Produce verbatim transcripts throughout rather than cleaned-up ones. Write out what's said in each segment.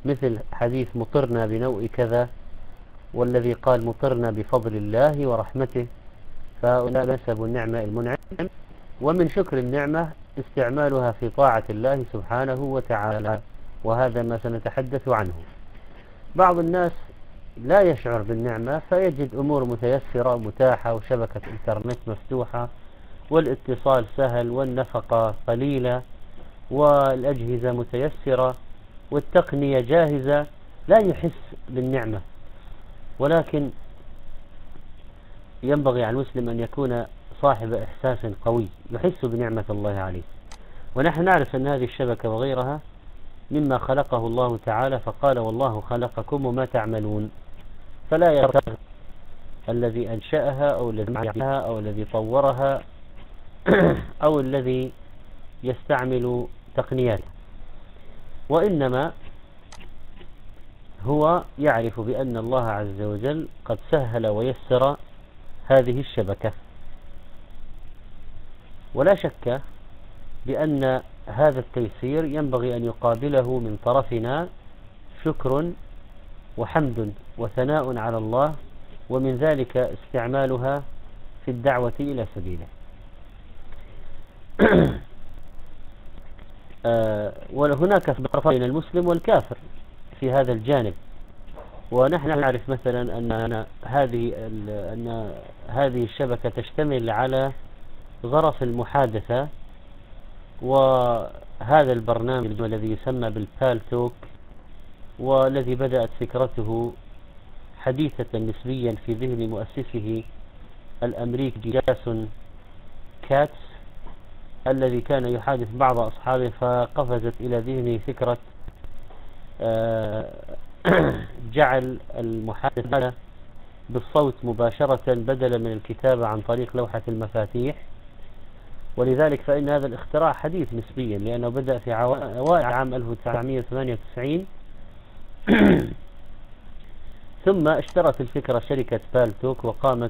مثل حديث مطرنا بنوء كذا، والذي قال مطرنا بفضل الله ورحمته، فهؤلاء نسبوا النعمة المنعم. ومن شكر النعمة استعمالها في طاعة الله سبحانه وتعالى، وهذا ما سنتحدث عنه. بعض الناس لا يشعر بالنعمة فيجد أمور متيسرة متاحة، وشبكة إنترنت مفتوحة، والاتصال سهل، والنفقة قليلة، والأجهزة متيسرة، والتقنية جاهزة، لا يحس بالنعمة. ولكن ينبغي على المسلم أن يكون صاحب إحساس قوي يحس بنعمة الله عليه. ونحن نعرف أن هذه الشبكة وغيرها مما خلقه الله تعالى، فقال والله خلقكم وما تعملون. فلا يرتغب الذي أنشأها أو الذي يعملها أو الذي طورها أو الذي يستعمل تقنياتها، وإنما هو يعرف بأن الله عز وجل قد سهل ويسر هذه الشبكة. ولا شك بأن هذا التيسير ينبغي أن يقابله من طرفنا شكر وحمد وثناء على الله، ومن ذلك استعمالها في الدعوة إلى سبيله. وهناك فرق بين المسلم والكافر في هذا الجانب. ونحن نعرف مثلا أن هذه أن هذه الشبكة تشتمل على غرف المحادثة، وهذا البرنامج الذي يسمى بالبالتوك، والذي بدأت فكرته حديثة نسبيا في ذهن مؤسسه الأمريكي جاسون كاتس، الذي كان يحادث بعض أصحابه، فقفزت إلى ذهنه فكرة جعل المحادثة بالصوت مباشرة بدلا من الكتابة عن طريق لوحة المفاتيح. ولذلك فإن هذا الاختراع حديث نسبيا، لأنه بدأ في أوائل عام ألف وتسعمئة وثمانية وتسعين ثم اشترت الفكرة شركة بالتوك وقامت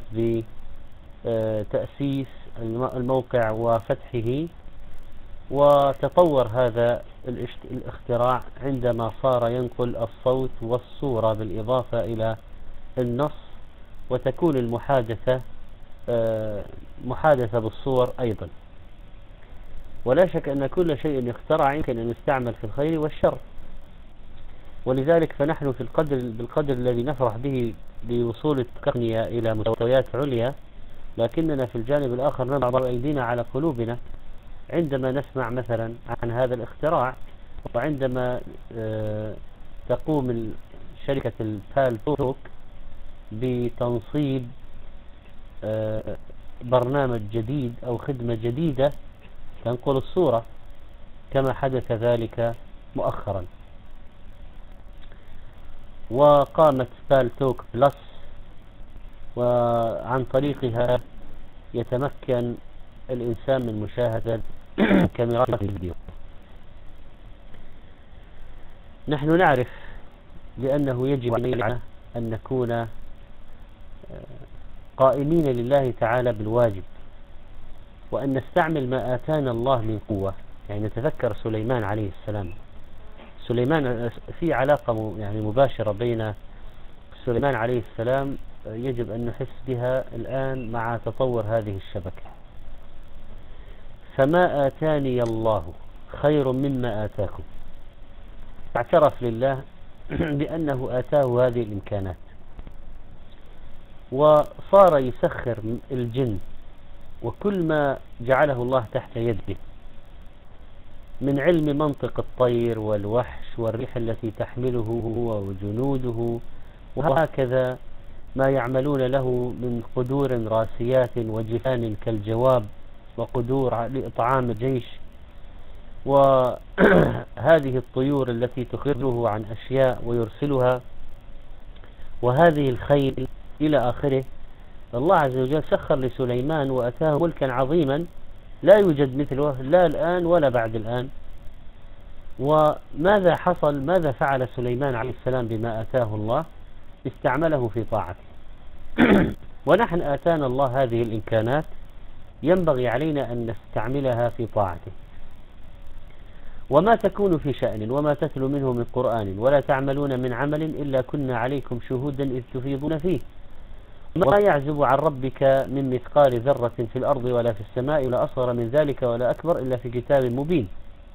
بتأسيس الموقع وفتحه. وتطور هذا الاختراع عندما صار ينقل الصوت والصورة بالإضافة إلى النص، وتكون المحادثة محادثة بالصور أيضا. ولا شك أن كل شيء يخترع يمكن أن يستعمل في الخير والشر. ولذلك فنحن في القدر بالقدر الذي نفرح به بوصول التقنية إلى مستويات عليا، لكننا في الجانب الآخر نضع أيدينا على قلوبنا عندما نسمع مثلا عن هذا الاختراع، وعندما تقوم شركة البالتوك بتنصيب برنامج جديد أو خدمة جديدة تنقل الصورة، كما حدث ذلك مؤخرا. وقامت بالتوك بلس، وعن طريقها يتمكن الإنسان من مشاهدة كاميرات الفيديو. نحن نعرف بأنه يجب علينا أن نكون قائمين لله تعالى بالواجب، وأن نستعمل ما آتانا الله من قوة. يعني نتذكر سليمان عليه السلام. سليمان في علاقة يعني مباشرة بين سليمان عليه السلام يجب أن نحس بها الآن مع تطور هذه الشبكة. فما آتاني الله خير مما آتاكم. اعترف لله بأنه آتاه هذه الإمكانات، وصار يسخر الجن وكل ما جعله الله تحت يده من علم منطق الطير والوحش والريح التي تحمله هو وجنوده، وهكذا ما يعملون له من قدور راسيات وجفان كالجواب وقدور لإطعام الجيش، وهذه الطيور التي تخبره عن أشياء ويرسلها، وهذه الخيل إلى آخره. الله عز وجل سخر لسليمان وأتاه ملكا عظيما لا يوجد مثله لا الآن ولا بعد الآن. وماذا حصل؟ ماذا فعل سليمان عليه السلام بما آتاه الله؟ استعمله في طاعته. ونحن آتانا الله هذه الإمكانات، ينبغي علينا أن نستعملها في طاعته. وما تكون في شأن وما تتلو منه من قرآن ولا تعملون من عمل إلا كنا عليكم شهودا إذ تفيضون فيه ما يعزب عن ربك من مثقال ذرة في الأرض ولا في السماء ولا أصغر من ذلك ولا أكبر إلا في كتاب مبين.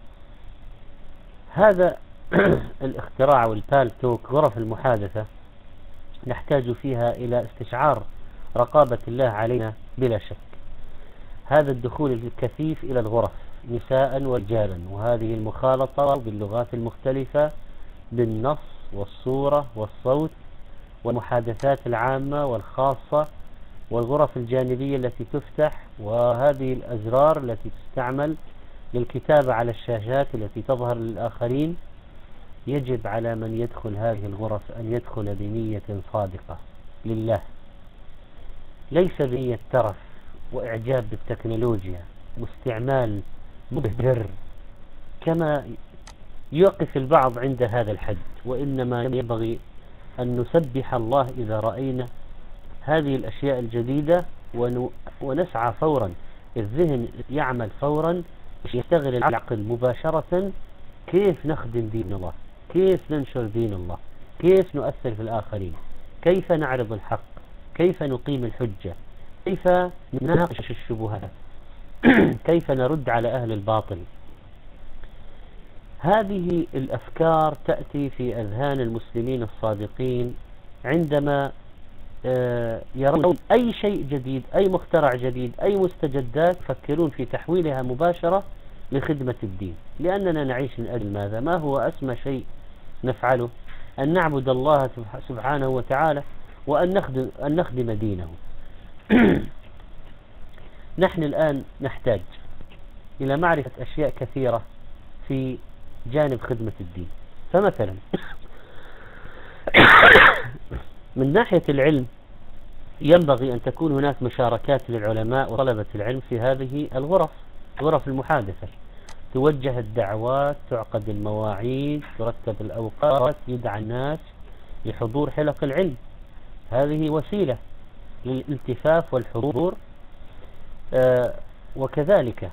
هذا الاختراع والبالتوك غرف المحادثة نحتاج فيها إلى استشعار رقابة الله علينا بلا شك. هذا الدخول الكثيف إلى الغرف نساء ورجالا، وهذه المخالطة باللغات المختلفة بالنص والصورة والصوت والمحادثات العامة والخاصة والغرف الجانبية التي تفتح، وهذه الأزرار التي تستعمل للكتابة على الشاشات التي تظهر للآخرين. يجب على من يدخل هذه الغرف أن يدخل بنية صادقة لله، ليس بنية ترف وإعجاب بالتكنولوجيا واستعمال مبهر كما يوقف البعض عند هذا الحد، وإنما ينبغي أن نسبح الله إذا رأينا هذه الأشياء الجديدة ونسعى فورا. الذهن يعمل فورا، يشتغل العقل مباشرة. كيف نخدم دين الله، كيف ننشر دين الله، كيف نؤثر في الآخرين، كيف نعرض الحق، كيف نقيم الحجة، كيف نناقش الشبهات، كيف نرد على أهل الباطل. هذه الأفكار تأتي في أذهان المسلمين الصادقين عندما يرون أي شيء جديد، أي مخترع جديد، أي مستجدات، يفكرون في تحويلها مباشرة لخدمة الدين. لأننا نعيش من أجل ماذا؟ ما هو أسمى شيء نفعله؟ أن نعبد الله سبحانه وتعالى وأن نخدم, أن نخدم دينه. نحن الآن نحتاج إلى معرفة أشياء كثيرة في جانب خدمة الدين. فمثلا من ناحية العلم ينبغي أن تكون هناك مشاركات للعلماء وطلبة العلم في هذه الغرف، غرف المحادثة. توجه الدعوات، تعقد المواعيد، ترتب الأوقات، يدعى الناس لحضور حلق العلم. هذه وسيلة للالتفاف والحضور. آه وكذلك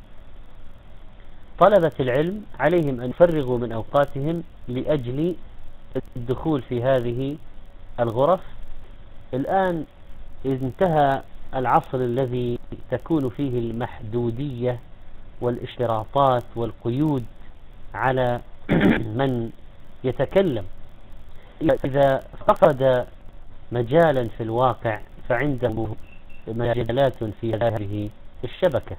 طلبة العلم عليهم أن يفرغوا من أوقاتهم لأجل الدخول في هذه الغرف. الآن انتهى العصر الذي تكون فيه المحدودية والاشتراطات والقيود على من يتكلم. إذا فقد مجالا في الواقع فعنده مجالات في هذه الشبكة.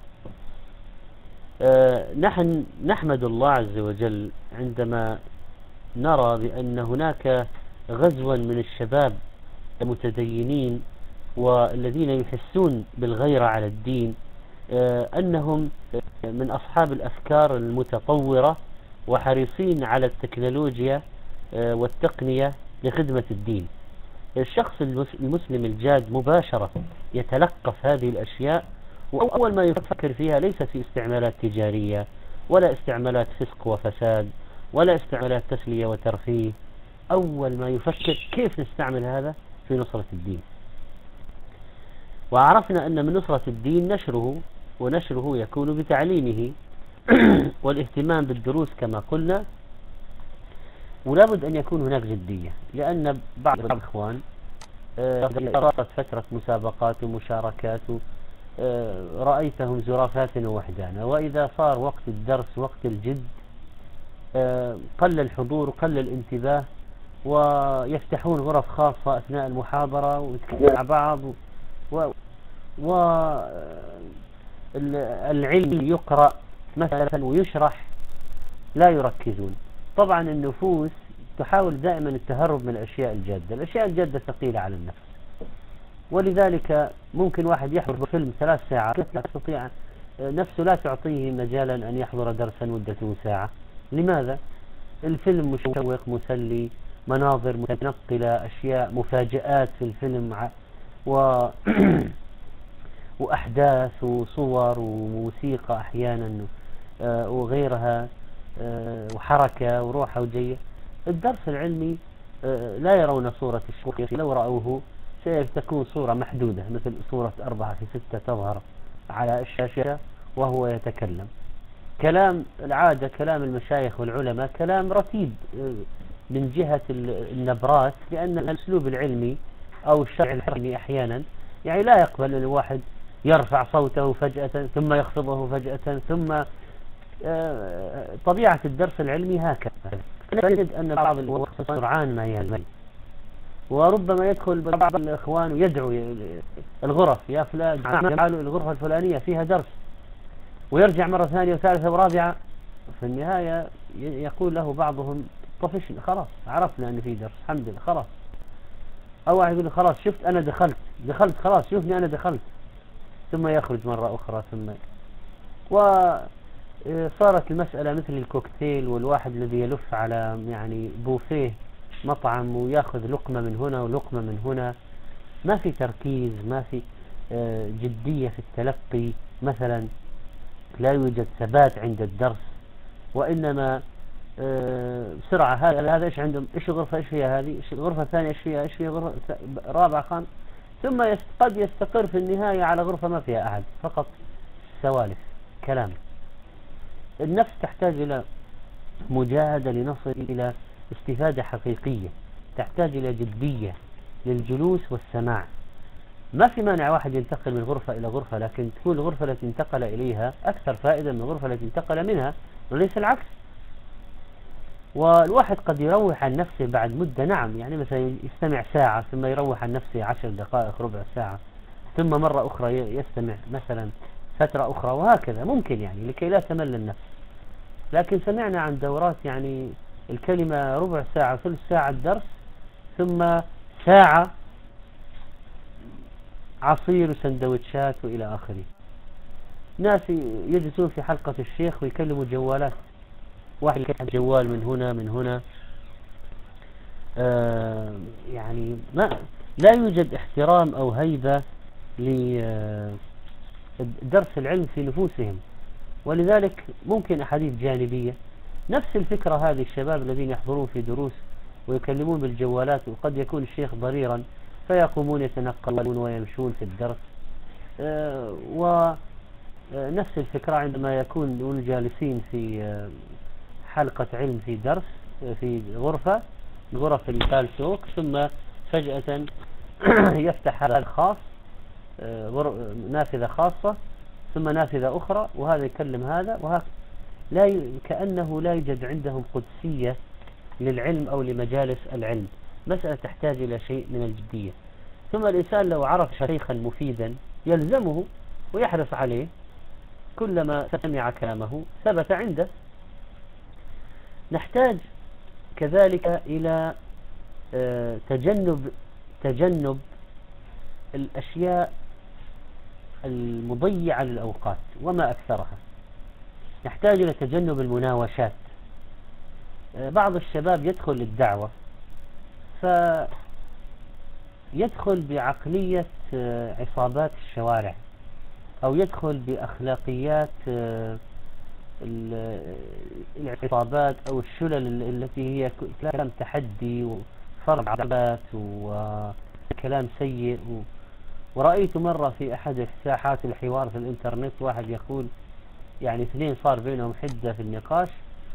أه نحن نحمد الله عز وجل عندما نرى بأن هناك غزوا من الشباب المتدينين والذين يحسون بالغيرة على الدين، أه أنهم من أصحاب الأفكار المتطورة وحريصين على التكنولوجيا أه والتقنية لخدمة الدين. الشخص المسلم الجاد مباشرة يتلقف هذه الأشياء، وأول ما يفكر فيها ليس في استعمالات تجارية ولا استعمالات فسق وفساد ولا استعمالات تسلية وترفيه. أول ما يفكر كيف نستعمل هذا في نصرة الدين. وعرفنا أن من نصرة الدين نشره، ونشره يكون بتعليمه والاهتمام بالدروس كما قلنا. ولا بد أن يكون هناك جدية، لأن بعض الإخوان صارت فترة مسابقات ومشاركات رأيتهم زرافات ووحدانا، وإذا صار وقت الدرس وقت الجد قل الحضور وقل الانتباه، ويفتحون غرف خاصة أثناء المحاضرة ويتكلمون مع بعض، والعلم يقرأ مثلا ويشرح لا يركزون. طبعا النفوس تحاول دائما التهرب من الأشياء الجادة. الأشياء الجادة ثقيلة على النفس، ولذلك ممكن واحد يحضر فيلم ثلاث ساعات لا يستطيع، نفسه لا تعطيه مجالا أن يحضر درسا مدته ساعة. لماذا؟ الفيلم مشوق مسلي، مناظر متنقلة، أشياء مفاجآت في الفيلم، و وأحداث وصور وموسيقى أحيانا وغيرها، وحركة وروحة وجية. الدرس العلمي لا يرون صورة الشيخ، لو رأوه ستكون صورة محدودة، مثل صورة أربعة في ستة تظهر على الشاشة وهو يتكلم. كلام العادة كلام المشايخ والعلماء كلام رتيب من جهة النبرات، لأن الأسلوب العلمي أو الشرع العلمي أحيانا يعني لا يقبل أن الواحد يرفع صوته فجأة ثم يخفضه فجأة، ثم طبيعة الدرس العلمي هكذا. نجد أن بعض الوقت سرعان ما يلمي، وربما يدخل بعض الإخوان ويدعو الغرف، يا فلان تعالوا الغرفة الفلانية فيها درس، ويرجع مرة ثانية وثالثة ورابعة. في النهاية يقول له بعضهم طفشنا خلاص، عرفنا أن في درس الحمد لله خلاص. أو واحد يقول خلاص شفت أنا دخلت دخلت خلاص شوفني أنا دخلت، ثم يخرج مرة أخرى. ثم وصارت المسألة مثل الكوكتيل، والواحد الذي يلف على يعني بوفيه مطعم ويأخذ لقمة من هنا ولقمة من هنا، ما في تركيز، ما في جدية في التلقي مثلا، لا يوجد ثبات عند الدرس، وإنما بسرعة هذا هذا إيش عندهم، إيش الغرفة إيش فيها هذه، إيش الغرفة الثانية إيش فيها، إيش فيها غرفة رابعة خامسة، ثم قد يستقر في النهاية على غرفة ما فيها أحد، فقط سوالف كلام. النفس تحتاج إلى مجاهدة لنصل إلى استفادة حقيقية، تحتاج إلى جدية للجلوس والسماع. ما في مانع واحد ينتقل من غرفة إلى غرفة، لكن تكون الغرفة التي انتقل إليها أكثر فائدة من الغرفة التي انتقل منها، وليس العكس. والواحد قد يروح عن نفسه بعد مدة، نعم، يعني مثلا يستمع ساعة ثم يروح عن نفسه عشر دقائق ربع ساعة، ثم مرة أخرى يستمع مثلا فترة أخرى، وهكذا ممكن يعني لكي لا تمل النفس. لكن سمعنا عن دورات يعني الكلمة ربع ساعة ثلث ساعة الدرس، ثم ساعة عصير وسندوتشات وإلى آخره. ناس يجلسون في حلقة الشيخ ويكلموا جوالات، واحد يكلم جوال من هنا من هنا. آه يعني ما لا يوجد احترام أو هيبة لدرس العلم في نفوسهم، ولذلك ممكن أحاديث جانبية. نفس الفكرة هذه الشباب الذين يحضرون في دروس ويكلمون بالجوالات، وقد يكون الشيخ ضريرا فيقومون يتنقلون ويمشون في الدرس. آه ونفس الفكرة عندما يكون جالسين في حلقة علم في درس في غرفة غرف البالسوق، ثم فجأة يفتح هذا الخاص نافذة خاصة ثم نافذة أخرى، وهذا يكلم هذا، وهذا لا ي... كأنه لا يوجد عندهم قدسية للعلم أو لمجالس العلم. مسألة تحتاج إلى شيء من الجدية. ثم الإنسان لو عرف شيخا مفيدا يلزمه ويحرص عليه، كلما سمع كلامه ثبت عنده. نحتاج كذلك إلى تجنب تجنب الأشياء المضيعة للأوقات وما أكثرها. نحتاج إلى تجنب المناوشات. بعض الشباب يدخل للدعوة فيدخل بعقلية عصابات الشوارع، أو يدخل بأخلاقيات العصابات أو الشلل التي هي كلام تحدي وفرض عبات وكلام سيء. ورأيت مرة في أحد ساحات الحوار في الإنترنت واحد يقول يعني اثنين صار بينهم حدة في النقاش،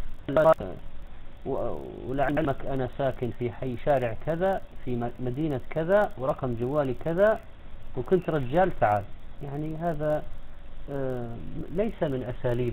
ولعلمك أنا ساكن في حي شارع كذا في مدينة كذا ورقم جوالي كذا وكنت رجال تعال. يعني هذا ليس من أساليب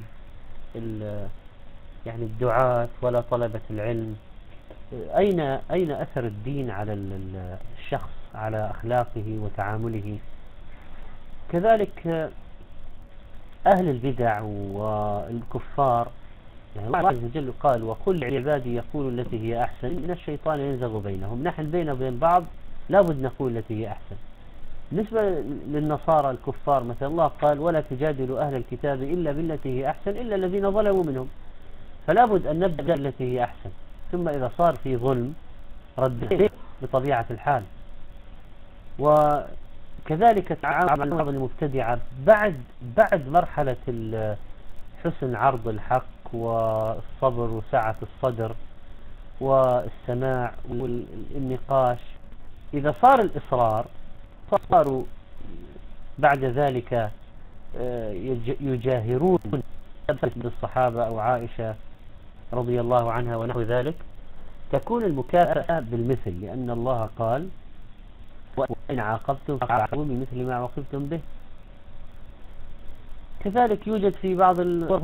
يعني الدعاة ولا طلبة العلم. أين أين أثر الدين على الشخص، على أخلاقه وتعامله؟ كذلك أهل البدع والكفار، يعني الله عز وجل قال وقل عبادي يقول التي هي أحسن إن الشيطان ينزغ بينهم. نحن بيننا وبين بعض لابد نقول التي هي أحسن. بالنسبة للنصارى الكفار مثلا الله قال ولا تجادلوا أهل الكتاب إلا بالتي هي أحسن إلا الذين ظلموا منهم. فلا بد أن نبدأ التي هي أحسن، ثم إذا صار في ظلم رد بطبيعة الحال. وكذلك التعامل مع المبتدعة بعد بعد مرحلة حسن عرض الحق والصبر وسعة الصدر والسماع والنقاش. إذا صار الإصرار صاروا بعد ذلك يجاهرون بالصحابة أو عائشة رضي الله عنها ونحو ذلك، تكون المكافأة بالمثل، لأن الله قال وإن عاقبتم فعاقبوا بمثل ما عوقبتم به. كذلك يوجد في بعض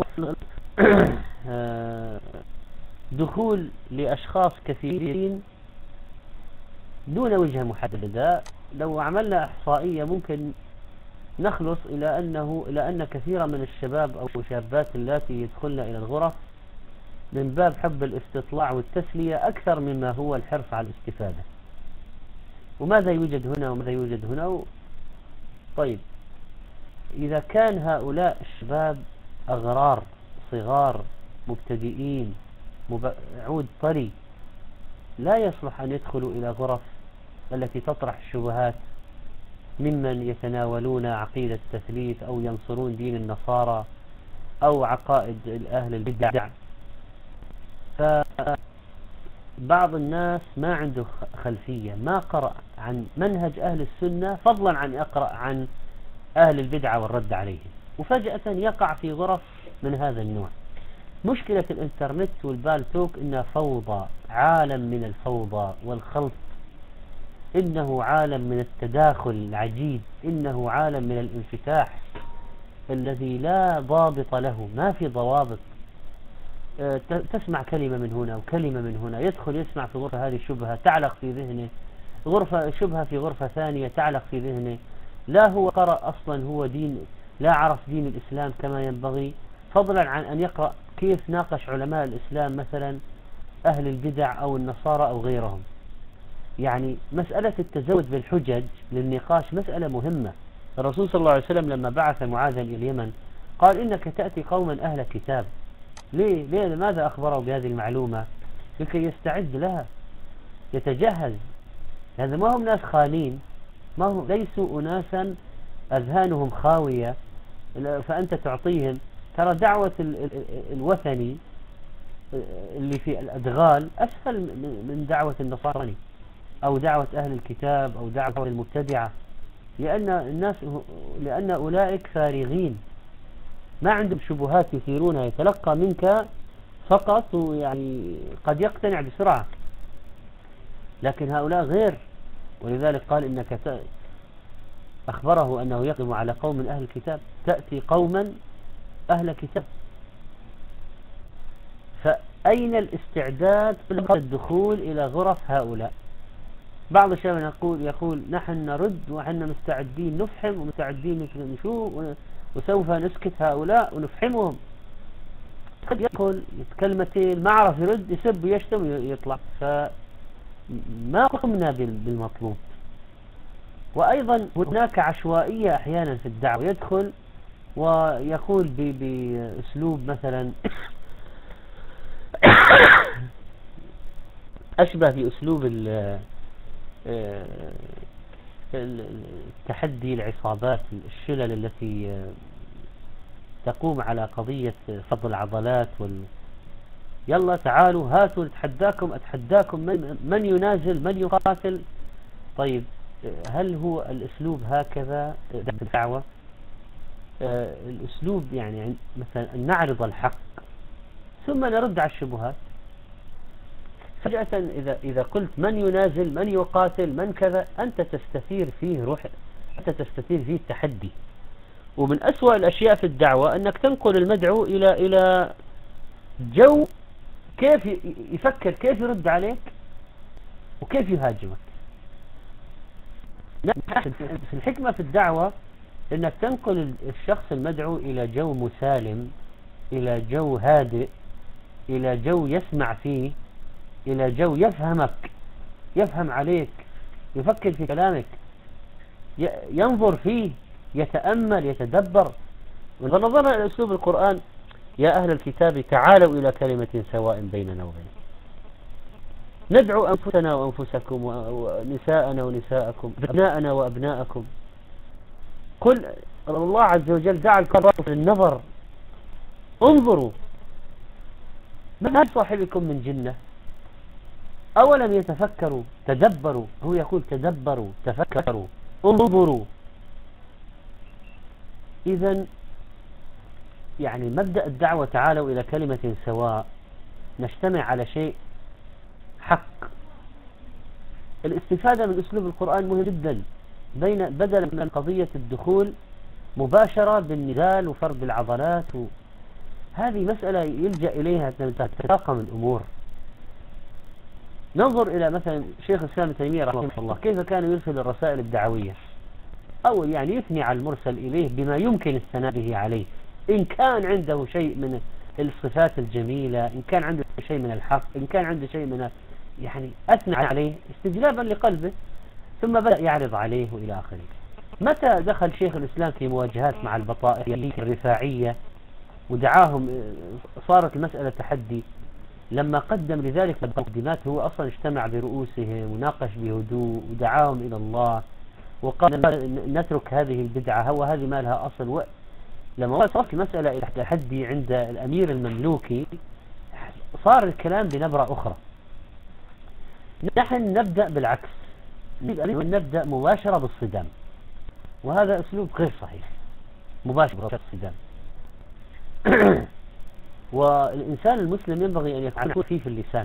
دخول لأشخاص كثيرين دون وجهة محددة. لو عملنا إحصائية ممكن نخلص إلى أنه إلى أن كثيرا من الشباب أو الشابات اللاتي يدخلن إلى الغرف من باب حب الاستطلاع والتسلية أكثر مما هو الحرص على الاستفادة. وماذا يوجد هنا وماذا يوجد هنا؟ طيب، إذا كان هؤلاء الشباب أغرار صغار مبتدئين عود طري، لا يصلح أن يدخلوا إلى غرف التي تطرح الشبهات ممن يتناولون عقيدة التثليث أو ينصرون دين النصارى أو عقائد أهل البدع. فبعض الناس ما عنده خلفية، ما قرأ عن منهج أهل السنة فضلا عن يقرأ عن أهل البدعة والرد عليهم، وفجأة يقع في غرف من هذا النوع. مشكلة الإنترنت والبالتوك إنها فوضى، عالم من الفوضى والخلط، إنه عالم من التداخل العجيب، إنه عالم من الانفتاح الذي لا ضابط له، ما في ضوابط. تسمع كلمة من هنا وكلمة من هنا، يدخل يسمع في غرفة هذه شبهة تعلق في ذهنه، غرفة شبهة في غرفة ثانية تعلق في ذهنه، لا هو قرأ أصلا هو دين، لا عرف دين الإسلام كما ينبغي، فضلا عن أن يقرأ كيف ناقش علماء الإسلام مثلا أهل البدع أو النصارى أو غيرهم. يعني مسألة التزود بالحجج للنقاش مسألة مهمة. الرسول صلى الله عليه وسلم لما بعث معاذا إلى اليمن قال إنك تأتي قوما أهل كتاب. ليه؟ ليه؟ لماذا أخبره بهذه المعلومة؟ لكي يستعد لها، يتجهز. هذا ما هم ناس خالين، ما هم ليسوا أناسا أذهانهم خاوية فأنت تعطيهم. ترى دعوة الوثني اللي في الأدغال أسهل من دعوة النصارى أو دعوة أهل الكتاب أو دعوة المبتدعة، لأن الناس لأن أولئك فارغين ما عندهم شبهات يثيرونها، يتلقى منك فقط ويعني قد يقتنع بسرعة، لكن هؤلاء غير. ولذلك قال إنك ت... أخبره أنه يقدم على قوم من أهل الكتاب، تأتي قوما أهل كتاب. فأين الاستعداد في الدخول إلى غرف هؤلاء؟ بعض الشباب يقول يقول نحن نرد ونحن مستعدين نفحم ومستعدين نشوف وسوف نسكت هؤلاء ونفحمهم. قد يقول كلمتين ما عرف يرد، يسب ويشتم ويطلع. فما قمنا بالمطلوب. وأيضا هناك عشوائية أحيانا في الدعوة، يدخل ويقول بأسلوب مثلا أشبه بأسلوب التحدي العصابات الشلل التي تقوم على قضية فض العضلات وال... يلا تعالوا هاتوا أتحداكم أتحداكم من, من ينازل من يقاتل. طيب هل هو الأسلوب هكذا بالدعوة؟ آه الأسلوب يعني مثلا أن نعرض الحق ثم نرد على الشبهات. فجأة إذا إذا قلت من ينازل من يقاتل من كذا، أنت تستثير فيه روح، أنت تستثير فيه التحدي. ومن أسوأ الأشياء في الدعوة أنك تنقل المدعو إلى إلى جو كيف يفكر، كيف يرد عليك وكيف يهاجمك. في الحكمة في الدعوة أنك تنقل الشخص المدعو إلى جو مسالم، إلى جو هادئ، إلى جو يسمع فيه، إلى جو يفهمك، يفهم عليك، يفكر في كلامك، ينظر فيه، يتأمل، يتدبر. ونظرنا إلى أسلوب القرآن: يا أهل الكتاب تعالوا إلى كلمة سواء بيننا وبينكم، ندعو أنفسنا وأنفسكم ونساءنا ونساءكم، أبناءنا وأبناءكم. قل الله عز وجل دعا الكرة للنظر، انظروا ما صاحبكم من جنة أولم يتفكروا تدبروا. هو يقول تدبروا تفكروا انظروا. إذن يعني مبدأ الدعوة تعالوا إلى كلمة سواء، نجتمع على شيء حق. الاستفادة من أسلوب القرآن مهم جدا، بين بدلا من قضية الدخول مباشرة بالنزال وفرد العضلات، هذه مسألة يلجأ إليها تتراكم الأمور. ننظر إلى مثلا شيخ الإسلام ابن تيمية رحمه الله كيف كان يرسل الرسائل الدعوية، أو يعني يثني على المرسل إليه بما يمكن الثناء به عليه، إن كان عنده شيء من الصفات الجميلة، إن كان عنده شيء من الحق، إن كان عنده شيء من يعني أثنى عليه استجلابا لقلبه، ثم بدأ يعرض عليه وإلى آخره. متى دخل شيخ الإسلام في مواجهات مع البطائية الرفاعية ودعاهم، صارت المسألة تحدي، لما قدم لذلك المقدمات هو أصلا اجتمع برؤوسهم وناقش بهدوء ودعاهم إلى الله وقال نترك هذه البدعة، هو هذه ما لها أصل. و... لما وصلت المسألة إلى التحدي عند الأمير المملوكي صار الكلام بنبرة أخرى. نحن نبدأ بالعكس، نبدأ مباشرة بالصدام، وهذا أسلوب غير صحيح. مباشرة بالصدام والإنسان المسلم ينبغي أن يكون خفيف اللسان،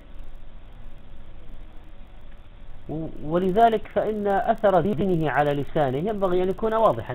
ولذلك فإن أثر دينه على لسانه ينبغي أن يكون واضحا.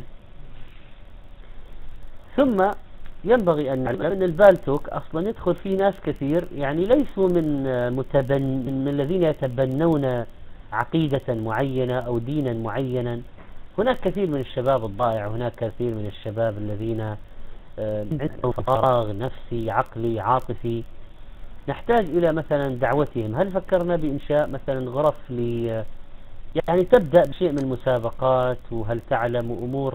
ثم ينبغي أن نعلم أن البالتوك أصلا يدخل فيه ناس كثير يعني ليسوا من متبن من الذين يتبنون عقيدة معينة أو دينا معينا. هناك كثير من الشباب الضائع، هناك كثير من الشباب الذين عندهم فراغ نفسي عقلي عاطفي، نحتاج إلى مثلا دعوتهم. هل فكرنا بإنشاء مثلا غرف ل يعني تبدأ بشيء من المسابقات، وهل تعلم أمور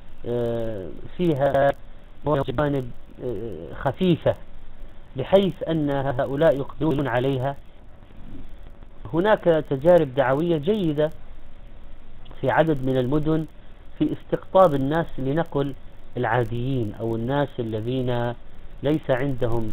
فيها جوانب خفيفة بحيث أن هؤلاء يقدرون عليها؟ هناك تجارب دعوية جيدة في عدد من المدن في استقطاب الناس، لنقل العاديين أو الناس الذين ليس عندهم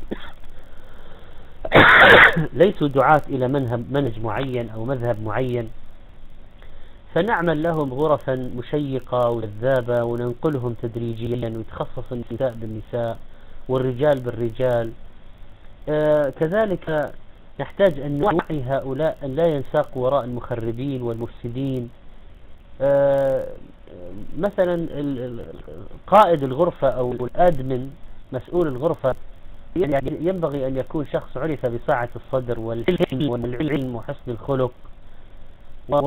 ليسوا دعاة إلى منهج معين أو مذهب معين، فنعمل لهم غرفا مشيقة وجذابة وننقلهم تدريجيا، ويتخصص النساء بالنساء والرجال بالرجال. آه كذلك نحتاج أن نوعي هؤلاء أن لا ينساقوا وراء المخربين والمفسدين. آه مثلا قائد الغرفة أو الأدمن مسؤول الغرفة يعني ينبغي أن يكون شخص عرف بسعة الصدر والحلم والعلم وحسن الخلق. و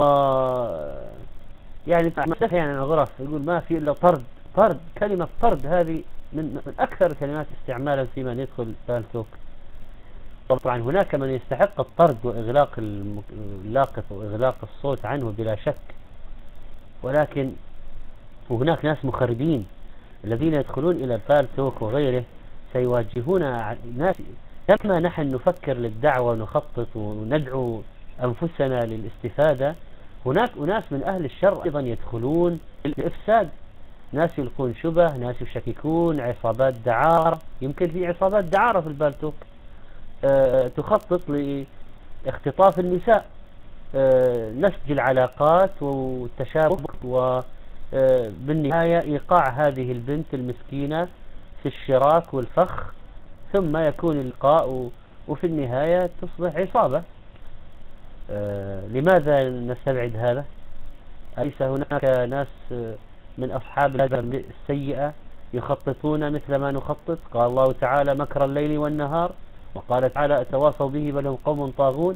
يعني يعني عن الغرف يقول ما في إلا طرد. طرد، كلمة طرد هذه من, من أكثر الكلمات استعمالا في من يدخل البالتوك. طبعا هناك من يستحق الطرد وإغلاق اللاقط وإغلاق الصوت عنه بلا شك، ولكن وهناك ناس مخربين الذين يدخلون إلى البالتوك وغيره سيواجهون ناس. لما نحن نفكر للدعوة ونخطط وندعو أنفسنا للاستفادة، هناك أناس من أهل الشر أيضا يدخلون للإفساد، ناس يلقون شبه، ناس يشككون، عصابات دعارة. يمكن في عصابات دعارة في البالتوك أه تخطط لاختطاف النساء، أه نسج العلاقات والتشابك، وبالنهاية إيقاع هذه البنت المسكينة في الشراك والفخ، ثم يكون اللقاء وفي النهاية تصبح عصابة. أه لماذا نستبعد هذا؟ أليس هناك ناس من أصحاب السيئة يخططون مثل ما نخطط؟ قال الله تعالى مكر الليل والنهار، وقال تعالى أتواصوا به بل هم قوم طاغون.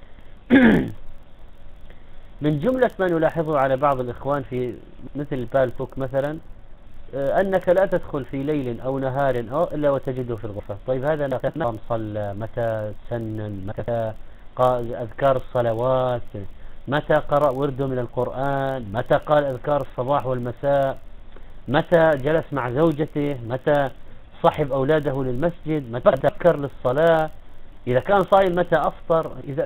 من جملة ما نلاحظه على بعض الإخوان في مثل البالتوك مثلا أنك لا تدخل في ليل أو نهار أو إلا وتجده في الغرفة. طيب هذا متى صلى، متى سنن، متى أذكار الصلوات، متى قرأ ورده من القرآن، متى قال أذكار الصباح والمساء، متى جلس مع زوجته، متى صحب أولاده للمسجد، متى ذكر للصلاة، إذا كان صايم متى أفطر. إذا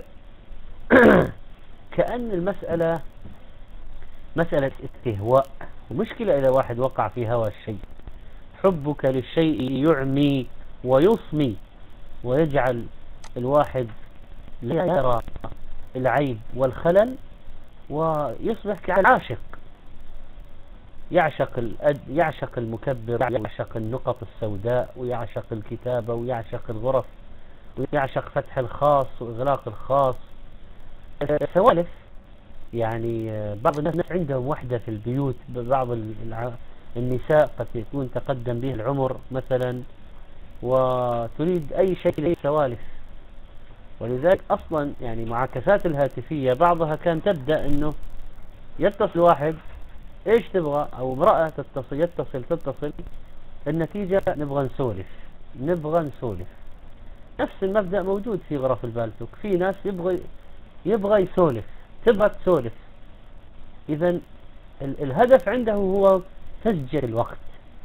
كأن المسألة مسألة استهواء، ومشكلة إذا واحد وقع في هوى الشيء. حبك للشيء يعمي ويصمي ويجعل الواحد لا يرى العيب والخلل ويصبح كعاشق. يعشق الأد يعشق المكبر، يعشق النقط السوداء، ويعشق الكتابة، ويعشق الغرف، ويعشق فتح الخاص وإغلاق الخاص. سوالف يعني بعض الناس عندهم وحدة في البيوت، بعض النساء قد يكون تقدم به العمر مثلا وتريد أي شيء للسوالف، ولذلك أصلا يعني معاكسات الهاتفية بعضها كان تبدأ أنه يتصل واحد إيش تبغى، أو امرأة تتصل يتصل تتصل النتيجة نبغى نسولف نبغى نسولف. نفس المبدأ موجود في غرف البالتوك، في ناس يبغى يبغى يسولف، تبغى تسولف. إذا ال الهدف عنده هو تسجيل الوقت.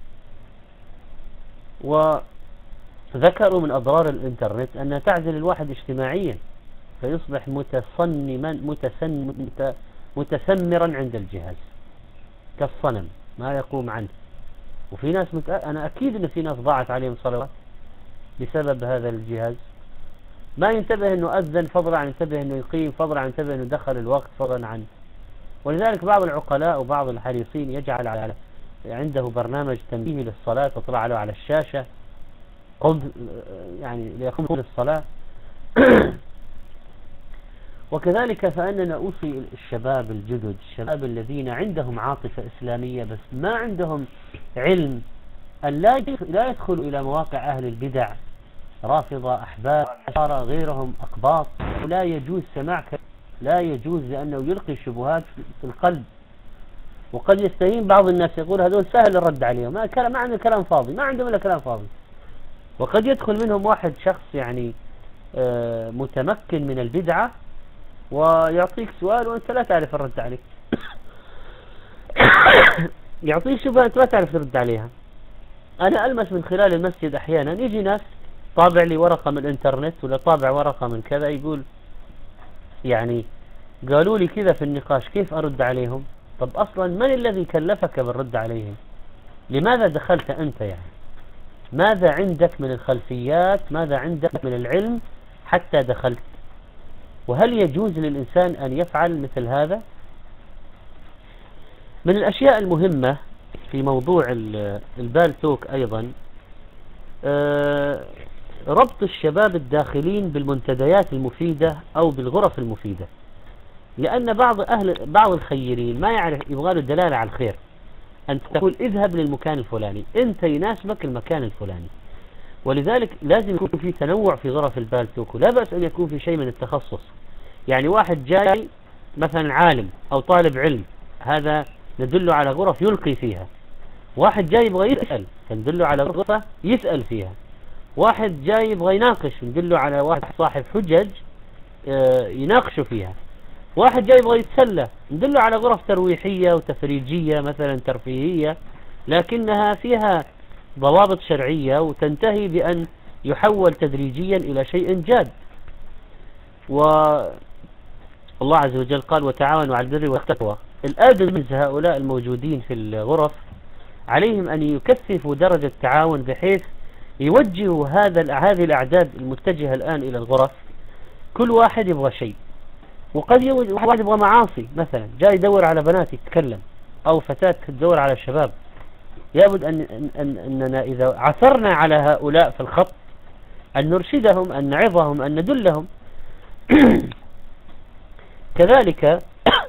وذكروا من أضرار الإنترنت أنها تعزل الواحد اجتماعيا، فيصبح متصنما متسن متسمرا عند الجهاز كالصنم ما يقوم عنه. وفي ناس متأ... أنا أكيد أن في ناس ضاعت عليهم صلوات بسبب هذا الجهاز، ما ينتبه أنه أذن فضلا عن ينتبه أنه يقيم، فضلا عن ينتبه أنه دخل الوقت، فضلا عن. ولذلك بعض العقلاء وبعض الحريصين يجعل على عنده برنامج تنبيه للصلاة تطلع له على الشاشة قم يعني ليقوم للصلاة. وكذلك فأننا أوصي الشباب الجدد، الشباب الذين عندهم عاطفة إسلامية بس ما عندهم علم، أن لا لا يدخلوا إلى مواقع أهل البدع، رافضة، أحباب، أشارة، غيرهم، أقباط. لا يجوز سماع، لا يجوز، لأنه يلقي الشبهات في القلب. وقد يستهين بعض الناس يقول هذول سهل الرد عليهم، ما كلام، ما عنده كلام فاضي، ما عندهم إلا كلام فاضي. وقد يدخل منهم واحد شخص يعني متمكن من البدعة ويعطيك سؤال وأنت لا تعرف الرد عليه. يعطيك شبهة أنت لا تعرف ترد عليها. أنا ألمس من خلال المسجد أحيانا يجي ناس طابع لي ورقة من الإنترنت ولا طابع ورقة من كذا، يقول يعني قالوا لي كذا في النقاش كيف أرد عليهم؟ طب أصلا من الذي كلفك بالرد عليهم؟ لماذا دخلت أنت؟ يعني ماذا عندك من الخلفيات، ماذا عندك من العلم حتى دخلت؟ وهل يجوز للإنسان أن يفعل مثل هذا؟ من الأشياء المهمة في موضوع البالتوك أيضا ربط الشباب الداخلين بالمنتديات المفيدة أو بالغرف المفيدة، لأن بعض أهل بعض الخيرين ما يعرف، يبغى له دلالة على الخير، أن تقول اذهب للمكان الفلاني، أنت يناسبك المكان الفلاني. ولذلك لازم يكون في تنوع في غرف البالتوك، ولا بأس أن يكون في شيء من التخصص. يعني واحد جاي مثلا عالم أو طالب علم، هذا ندله على غرف يلقي فيها. واحد جاي يبغى يسأل فندله على غرفة يسأل فيها. واحد جاي يبغى يناقش ندله على واحد صاحب حجج يناقشه فيها. واحد جاي يبغى يتسلى ندله على غرف ترويحية وتفريجية مثلا ترفيهية، لكنها فيها ضوابط شرعية وتنتهي بأن يحول تدريجيا إلى شيء جاد. والله عز وجل قال وتعاونوا على البر والتقوى. الآدمز هؤلاء الموجودين في الغرف عليهم أن يكثفوا درجة التعاون بحيث يوجهوا هذا هذه الأعداد المتجهة الآن إلى الغرف. كل واحد يبغى شيء، وقد واحد يبغى معاصي مثلا جاي يدور على بنات يتكلم، أو فتاة تدور على الشباب. يجب أن أن أننا إذا عثرنا على هؤلاء في الخط أن نرشدهم، أن نعظهم، أن ندلهم. كذلك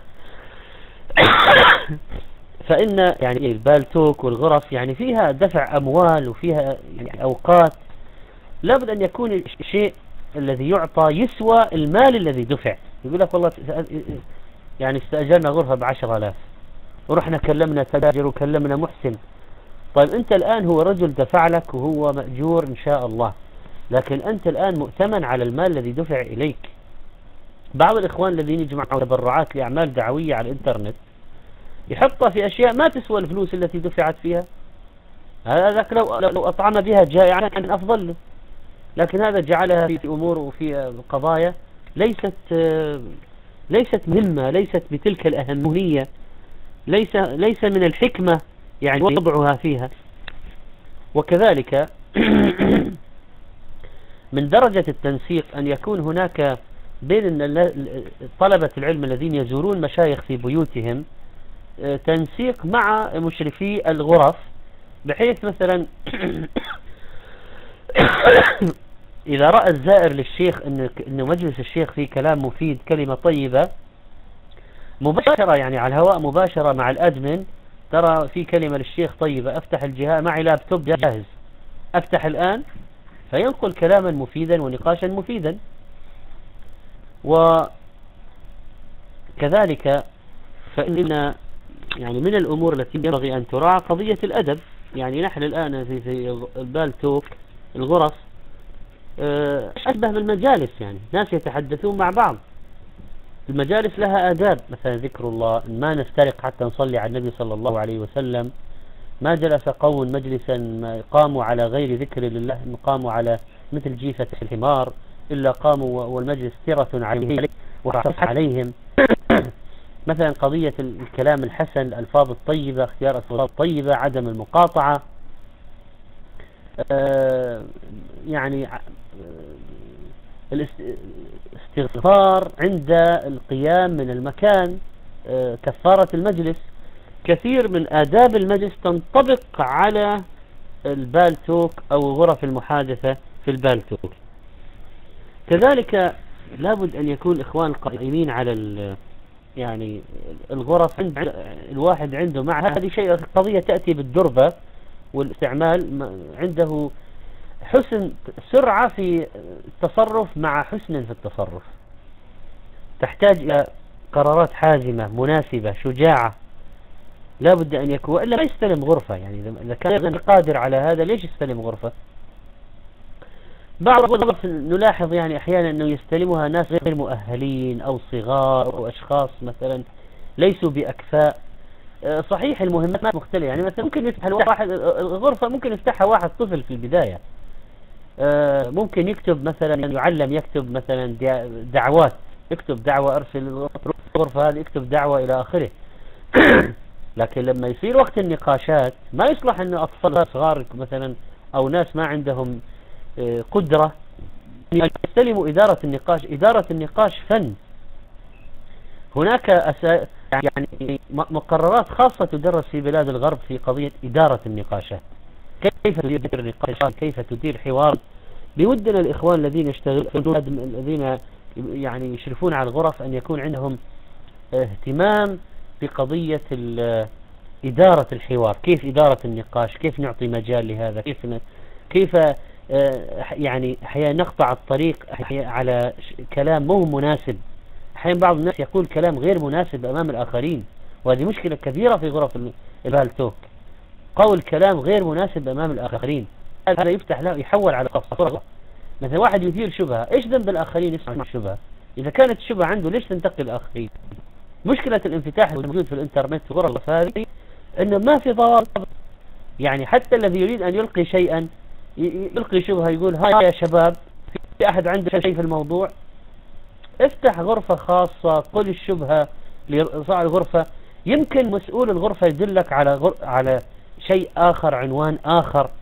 فإن يعني البالتوك والغرف يعني فيها دفع أموال وفيها يعني أوقات، لابد أن يكون الشيء الذي يعطى يسوى المال الذي دفع. يقول لك والله يعني استأجرنا غرفة بعشر آلاف ورحنا كلمنا تاجر وكلمنا محسن. طيب أنت الآن هو رجل دفع لك وهو مأجور إن شاء الله، لكن أنت الآن مؤتمن على المال الذي دفع إليك. بعض الإخوان الذين يجمعوا تبرعات لأعمال دعوية على الإنترنت يحطها في أشياء ما تسوى الفلوس التي دفعت فيها. هذاك لو لو أطعم بها جائعا كان أفضل له، لكن هذا جعلها في أمور وفي قضايا ليست ليست مهمة، ليست بتلك الأهمية، ليس ليس من الحكمة يعني وضعها فيها. وكذلك من درجة التنسيق أن يكون هناك بين طلبة العلم الذين يزورون مشايخ في بيوتهم تنسيق مع مشرفي الغرف، بحيث مثلا إذا رأى الزائر للشيخ إنه مجلس الشيخ فيه كلام مفيد، كلمة طيبة، مباشرة يعني على الهواء مباشرة مع الأدمن، ترى في كلمة للشيخ طيبة، أفتح الجهاز، معي لابتوب جاهز، أفتح الآن، فينقل كلاما مفيدا ونقاشا مفيدا. وكذلك فإن يعني من الأمور التي ينبغي أن تراعى قضية الأدب. يعني نحن الآن في في البالتوك الغرف أشبه بالمجالس، يعني ناس يتحدثون مع بعض. المجالس لها آداب، مثلا ذكر الله، ما نفترق حتى نصلي على النبي صلى الله عليه وسلم، ما جلس قوم مجلسا قاموا على غير ذكر لله، قاموا على مثل جيفة الحمار، إلا قاموا والمجلس ثرة عليه وحصف عليهم. مثلا قضية الكلام الحسن، الألفاظ الطيبة، اختيار الألفاظ الطيبة، عدم المقاطعة، آه يعني الاستغفار عند القيام من المكان، آه كفارة المجلس. كثير من آداب المجلس تنطبق على البالتوك أو غرف المحادثة في البالتوك. كذلك لابد أن يكون إخوان القائمين على يعني الغرف عند الواحد عنده، مع هذه شيء قضية تأتي بالدربة والاستعمال، عنده حسن سرعة في التصرف مع حسن في التصرف، تحتاج إلى قرارات حازمة مناسبة شجاعة، لا بد أن يكون، وإلا ما يستلم غرفة. يعني إذا كان قادر على هذا ليش يستلم غرفة؟ بعض الغرف نلاحظ يعني أحيانا أنه يستلمها ناس غير مؤهلين أو صغار أو أشخاص مثلا ليسوا بأكفاء. صحيح المهمات مختلفة، يعني مثلا ممكن يفتح الواحد الغرفة، ممكن يفتحها واحد طفل في البداية، ممكن يكتب مثلا، يعلم يكتب مثلا دعوات، يكتب دعوة أرسل الغرفة هذه، يكتب دعوة إلى آخره. لكن لما يصير وقت النقاشات ما يصلح أن أطفال صغار مثلا أو ناس ما عندهم قدرة يستلموا إدارة النقاش. إدارة النقاش فن، هناك أسا... يعني مقررات خاصة تدرس في بلاد الغرب في قضية إدارة النقاشات، كيف تدير النقاش، كيف تدير حوار. بودنا الإخوان الذين يشتغلون، الذين يعني يشرفون على الغرف، أن يكون عندهم اهتمام بقضية إدارة الحوار، كيف إدارة النقاش، كيف نعطي مجال لهذا، كيف ن... كيف يعني أحيانا نقطع الطريق على كلام مو مناسب. أحيانا بعض الناس يقول كلام غير مناسب أمام الآخرين، وهذه مشكلة كبيرة في غرف البالتوك، قول كلام غير مناسب أمام الآخرين، هذا يفتح له يحول على قصة. مثلا واحد يثير شبهة، إيش ذنب الآخرين يسمع الشبهة؟ إذا كانت الشبهة عنده ليش تنتقل الآخرين؟ مشكلة الانفتاح الموجود في الإنترنت في غرف هذه إنه ما في ضوابط. يعني حتى الذي يريد أن يلقي شيئا، يلقي شبهة، يقول هاي يا شباب في أحد عنده شيء في الموضوع، افتح غرفة خاصة، قل الشبهة لصاحب الغرفة، يمكن مسؤول الغرفة يدلك على غر... على شيء آخر، عنوان آخر.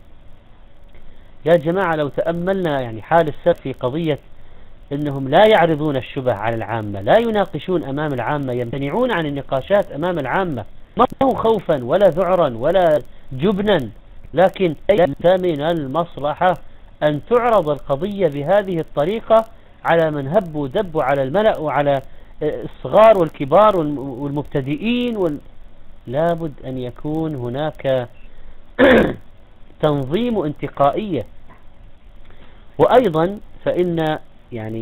يا جماعة لو تأملنا يعني حال السلف في قضية إنهم لا يعرضون الشبه على العامة، لا يناقشون أمام العامة، يمتنعون عن النقاشات أمام العامة، ما هو خوفا ولا ذعرا ولا جبنا، لكن ليس من المصلحة أن تعرض القضية بهذه الطريقة على من هب ودب على الملأ وعلى الصغار والكبار والمبتدئين وال... لابد أن يكون هناك تنظيم انتقائية. وأيضا فإن يعني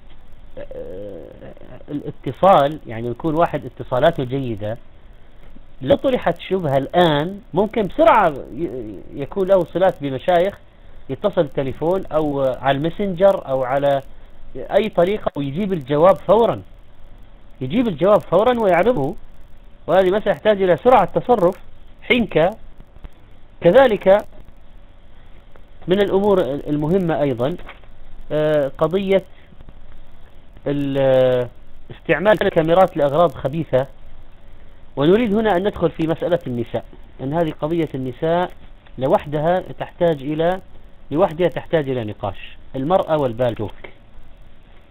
الاتصال، يعني يكون واحد اتصالاته جيدة، لو طرحت شبهة الآن ممكن بسرعة يكون له صلات بمشايخ، يتصل التليفون أو على الماسنجر أو على أي طريقة ويجيب الجواب فورا، يجيب الجواب فورا ويعرضه، وهذه مسألة يحتاج إلى سرعة تصرف حنكة. كذلك من الأمور المهمة أيضا قضية استعمال الكاميرات لأغراض خبيثة. ونريد هنا أن ندخل في مسألة النساء، أن هذه قضية النساء لوحدها تحتاج إلى لوحدها تحتاج إلى نقاش، المرأة والبالتوك.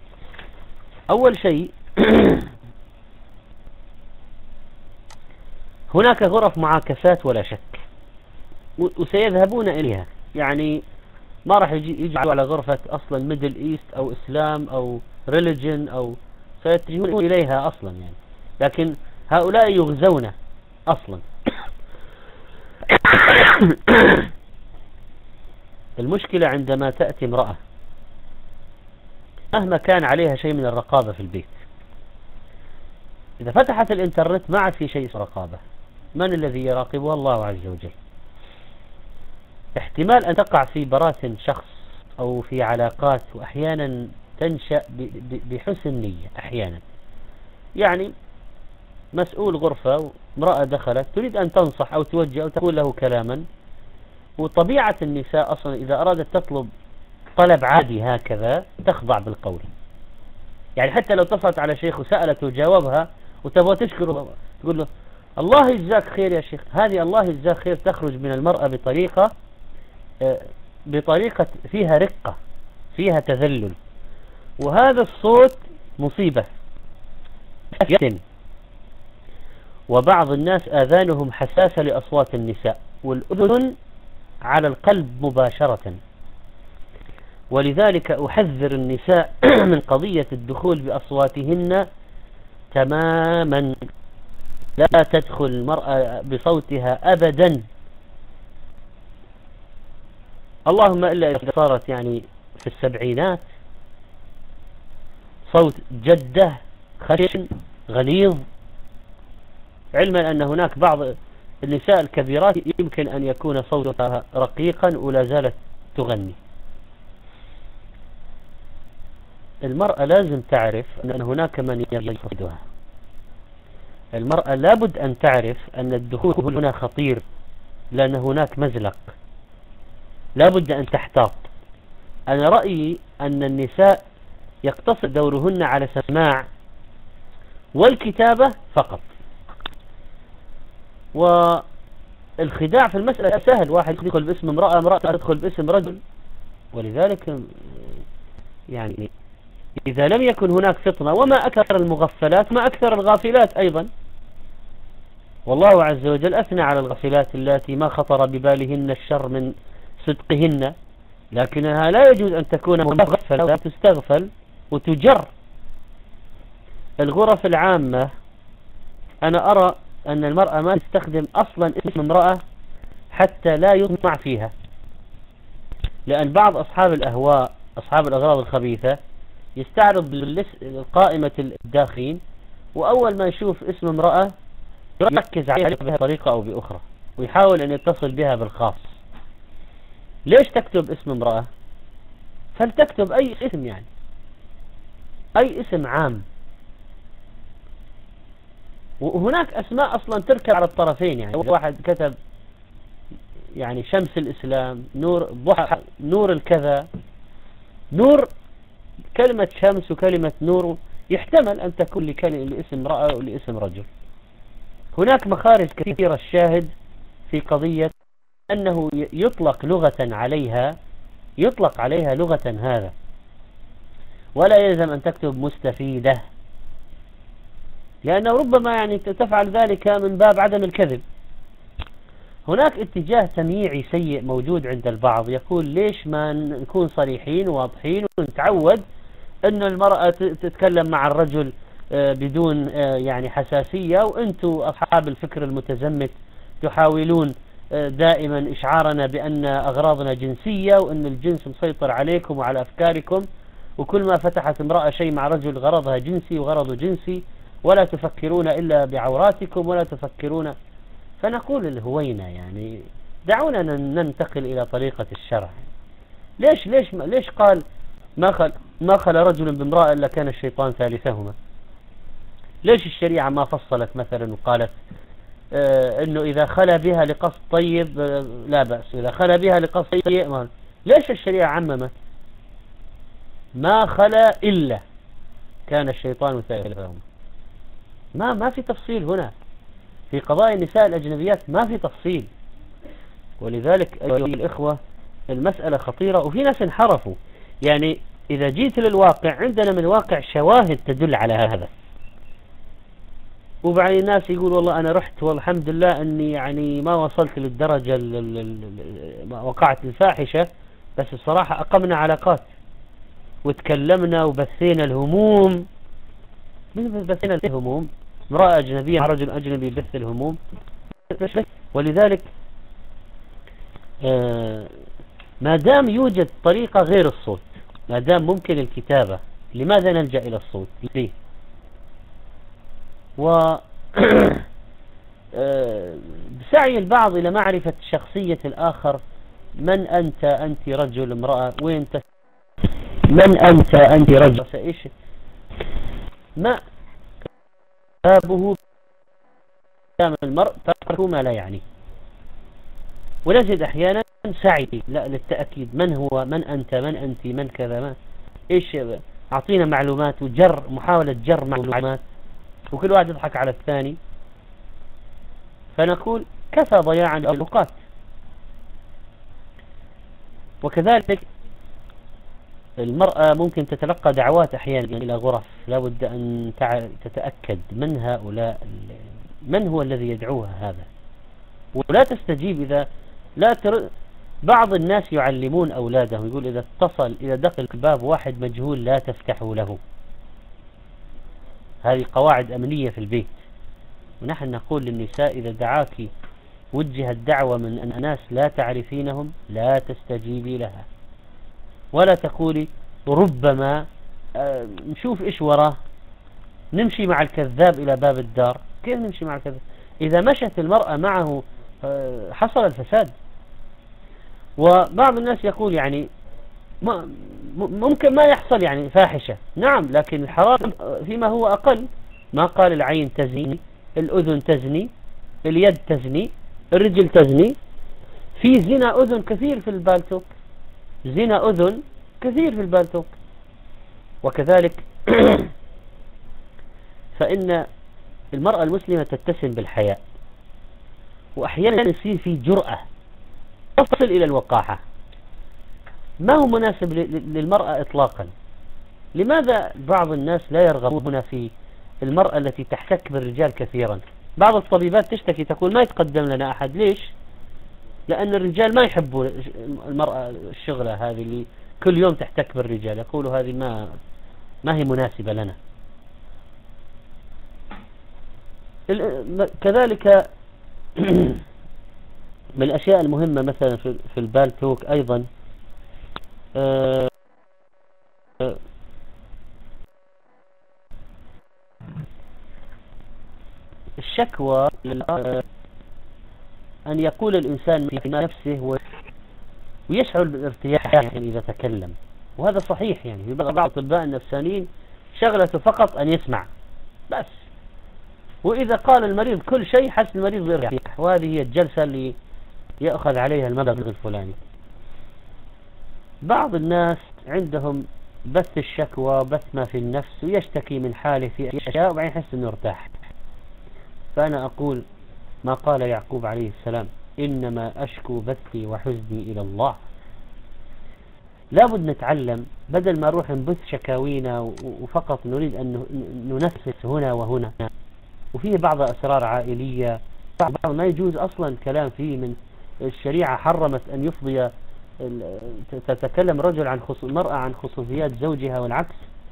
أول شيء هناك غرف معاكسات ولا شك، وسيذهبون إليها، يعني ما راح يجي على غرفة أصلا ميدل إيست أو إسلام أو ريليجن، أو سيتجهون إليها أصلا يعني، لكن هؤلاء يغزون أصلا. المشكلة عندما تأتي امرأة مهما كان عليها شيء من الرقابة في البيت، إذا فتحت الإنترنت ما عاد في شيء اسمه رقابة. من الذي يراقبها؟ الله عز وجل. احتمال أن تقع في براثن شخص أو في علاقات، وأحيانا تنشأ بحسن نية. أحيانا يعني مسؤول غرفة، امرأة دخلت تريد أن تنصح أو توجه أو تقول له كلاما، وطبيعة النساء أصلا إذا أرادت تطلب طلب عادي هكذا تخضع بالقول، يعني حتى لو اتصلت على شيخ وسألته وجاوبها وتبغى تشكره تقول له الله يجزاك خير يا شيخ، هذه الله يجزاك خير تخرج من المرأة بطريقة بطريقة فيها رقة، فيها تذلل، وهذا الصوت مصيبة. وبعض الناس آذانهم حساسة لأصوات النساء، والأذن على القلب مباشرة، ولذلك أحذر النساء من قضية الدخول بأصواتهن تماما. لا تدخل المرأة بصوتها أبدا، اللهم إلا إذا صارت يعني في السبعينات، صوت جدة خشن غليظ، علما أن هناك بعض النساء الكبيرات يمكن أن يكون صوتها رقيقا ولا زالت تغني. المرأة لازم تعرف أن هناك من يقصدها. المرأة لابد أن تعرف أن الدخول هنا خطير، لأن هناك مزلق، لابد أن تحتاط. أنا رأيي أن النساء يقتصر دورهن على سماع والكتابة فقط، والخداع في المسألة سهل، واحد يدخل باسم امرأة، امرأة تدخل باسم رجل. ولذلك يعني إذا لم يكن هناك فطنة، وما أكثر المغفلات ما أكثر الغافلات أيضا. والله عز وجل أثنى على الغافلات التي ما خطر ببالهن الشر من صدقهن، لكنها لا يجوز أن تكون مغفلة تستغفل وتجر. الغرف العامة أنا أرى أن المرأة ما تستخدم أصلا اسم امرأة حتى لا يطمع فيها، لأن بعض أصحاب الأهواء أصحاب الأغراض الخبيثة يستعرض قائمة الداخين، وأول ما يشوف اسم امرأة يركز عليها بطريقة أو بأخرى ويحاول أن يتصل بها بالخاص. ليش تكتب اسم امرأة؟ فلتكتب أي اسم، يعني أي اسم عام. وهناك أسماء أصلا تركب على الطرفين، يعني واحد كتب يعني شمس الإسلام، نور ضحى، نور الكذا، نور، كلمة شمس وكلمة نور يحتمل أن تكون لاسم امرأة ولاسم رجل. هناك مخارج كثيرة. الشاهد في قضية أنه يطلق لغة عليها، يطلق عليها لغة هذا، ولا يلزم أن تكتب مستفيدة، لأنه ربما يعني تفعل ذلك من باب عدم الكذب. هناك اتجاه تمييعي سيء موجود عند البعض، يقول ليش ما نكون صريحين وواضحين ونتعود أن المرأة تتكلم مع الرجل بدون يعني حساسية، وأنتم أصحاب الفكر المتزمت تحاولون دائما إشعارنا بأن أغراضنا جنسية وأن الجنس مسيطر عليكم وعلى أفكاركم، وكل ما فتحت امرأة شيء مع رجل غرضها جنسي وغرضه جنسي، ولا تفكرون إلا بعوراتكم ولا تفكرون. فنقول الهوينة، يعني دعونا ننتقل إلى طريقة الشرع. ليش ليش ليش قال ما خل ما خل رجل بامرأة إلا كان الشيطان ثالثهما؟ ليش الشريعة ما فصلت مثلا وقالت آه إنه إذا خلى بها لقصد طيب آه لا بأس، إذا خلى بها لقصد سيء ما؟ ليش الشريعة عممت ما خلى إلا كان الشيطان ثالثهما؟ ما ما في تفصيل هنا في قضايا النساء الأجنبيات، ما في تفصيل. ولذلك أيها الإخوة المسألة خطيرة، وفي ناس انحرفوا. يعني إذا جيت للواقع، عندنا من الواقع شواهد تدل على هذا. وبعدين الناس يقول والله أنا رحت والحمد لله أني يعني ما وصلت للدرجة اللي وقعت الفاحشة، بس الصراحة أقمنا علاقات وتكلمنا وبثينا الهموم. من بثينا الهموم؟ امرأة أجنبية مع رجل أجنبي بث الهموم. ولذلك آه ما دام يوجد طريقة غير الصوت، ما دام ممكن الكتابة، لماذا نلجأ إلى الصوت؟ ليه؟ و سعي البعض إلى معرفة شخصية الآخر. من أنت؟ أنت رجل، امرأة، وين تس... من أنت؟ أنت رجل، إيش ما بابه كلام المرء ترك ما لا يعني. ونجد أحيانا سعي لا للتأكيد، من هو؟ من أنت؟ من أنت؟ من كذا؟ ما إيش؟ أعطينا معلومات، وجر محاولة جر معلومات، وكل واحد يضحك على الثاني. فنقول كفى ضياعا الأوقات. وكذلك المرأة ممكن تتلقى دعوات أحيانا إلى غرف، لا بد أن تتأكد من هؤلاء، من هو الذي يدعوها هذا، ولا تستجيب إذا لا تر... بعض الناس يعلمون أولادهم، يقول إذا اتصل إذا دخل الباب واحد مجهول لا تفتحوا له. هذه قواعد أمنية في البيت. ونحن نقول للنساء إذا دعاك وجهت دعوة من أناس لا تعرفينهم لا تستجيبي لها، ولا تقولي ربما آه نشوف إيش وراه، نمشي مع الكذاب إلى باب الدار. كيف نمشي مع الكذاب؟ إذا مشت المرأة معه آه حصل الفساد. وبعض الناس يقول يعني ما ممكن ما يحصل يعني فاحشة، نعم، لكن الحرام فيما هو أقل. ما قال العين تزني، الأذن تزني، اليد تزني، الرجل تزني. في زنا أذن كثير في البالتوك، زنا أذن كثير في البالتوك. وكذلك فإن المرأة المسلمة تتسم بالحياء، وأحيانا يصير في جرأة تصل إلى الوقاحة، ما هو مناسب للمرأة إطلاقا. لماذا بعض الناس لا يرغبون في المرأة التي تحتك بالرجال كثيرا؟ بعض الطبيبات تشتكي تقول ما يتقدم لنا أحد. ليش؟ لأن الرجال ما يحبوا المرأة الشغلة هذه اللي كل يوم تحتك بالرجال، يقولوا هذه ما ما هي مناسبة لنا. كذلك من الأشياء المهمة مثلا في البالتوك أيضا الشكوى، أن يقول الإنسان في نفسه ويشعر بالارتياح يعني إذا تكلم، وهذا صحيح. يعني بعض الأطباء النفسانيين شغلته فقط أن يسمع بس، وإذا قال المريض كل شيء حس المريض بارتياح، وهذه هي الجلسة اللي يأخذ عليها المبلغ الفلاني. بعض الناس عندهم بث الشكوى، بث ما في النفس، ويشتكي من حاله في أشياء وبعدين يحس أنه ارتاح. فأنا أقول ما قال يعقوب عليه السلام: إنما أشكو بثي وحزني إلى الله. لابد نتعلم، بدل ما نروح نبث شكاوينا وفقط نريد أن ننفس هنا وهنا، وفيه بعض أسرار عائلية، بعض ما يجوز أصلا الكلام فيه. من الشريعة حرمت أن يفضي تتكلم رجل عن المرأة عن خصوصيات زوجها والعكس،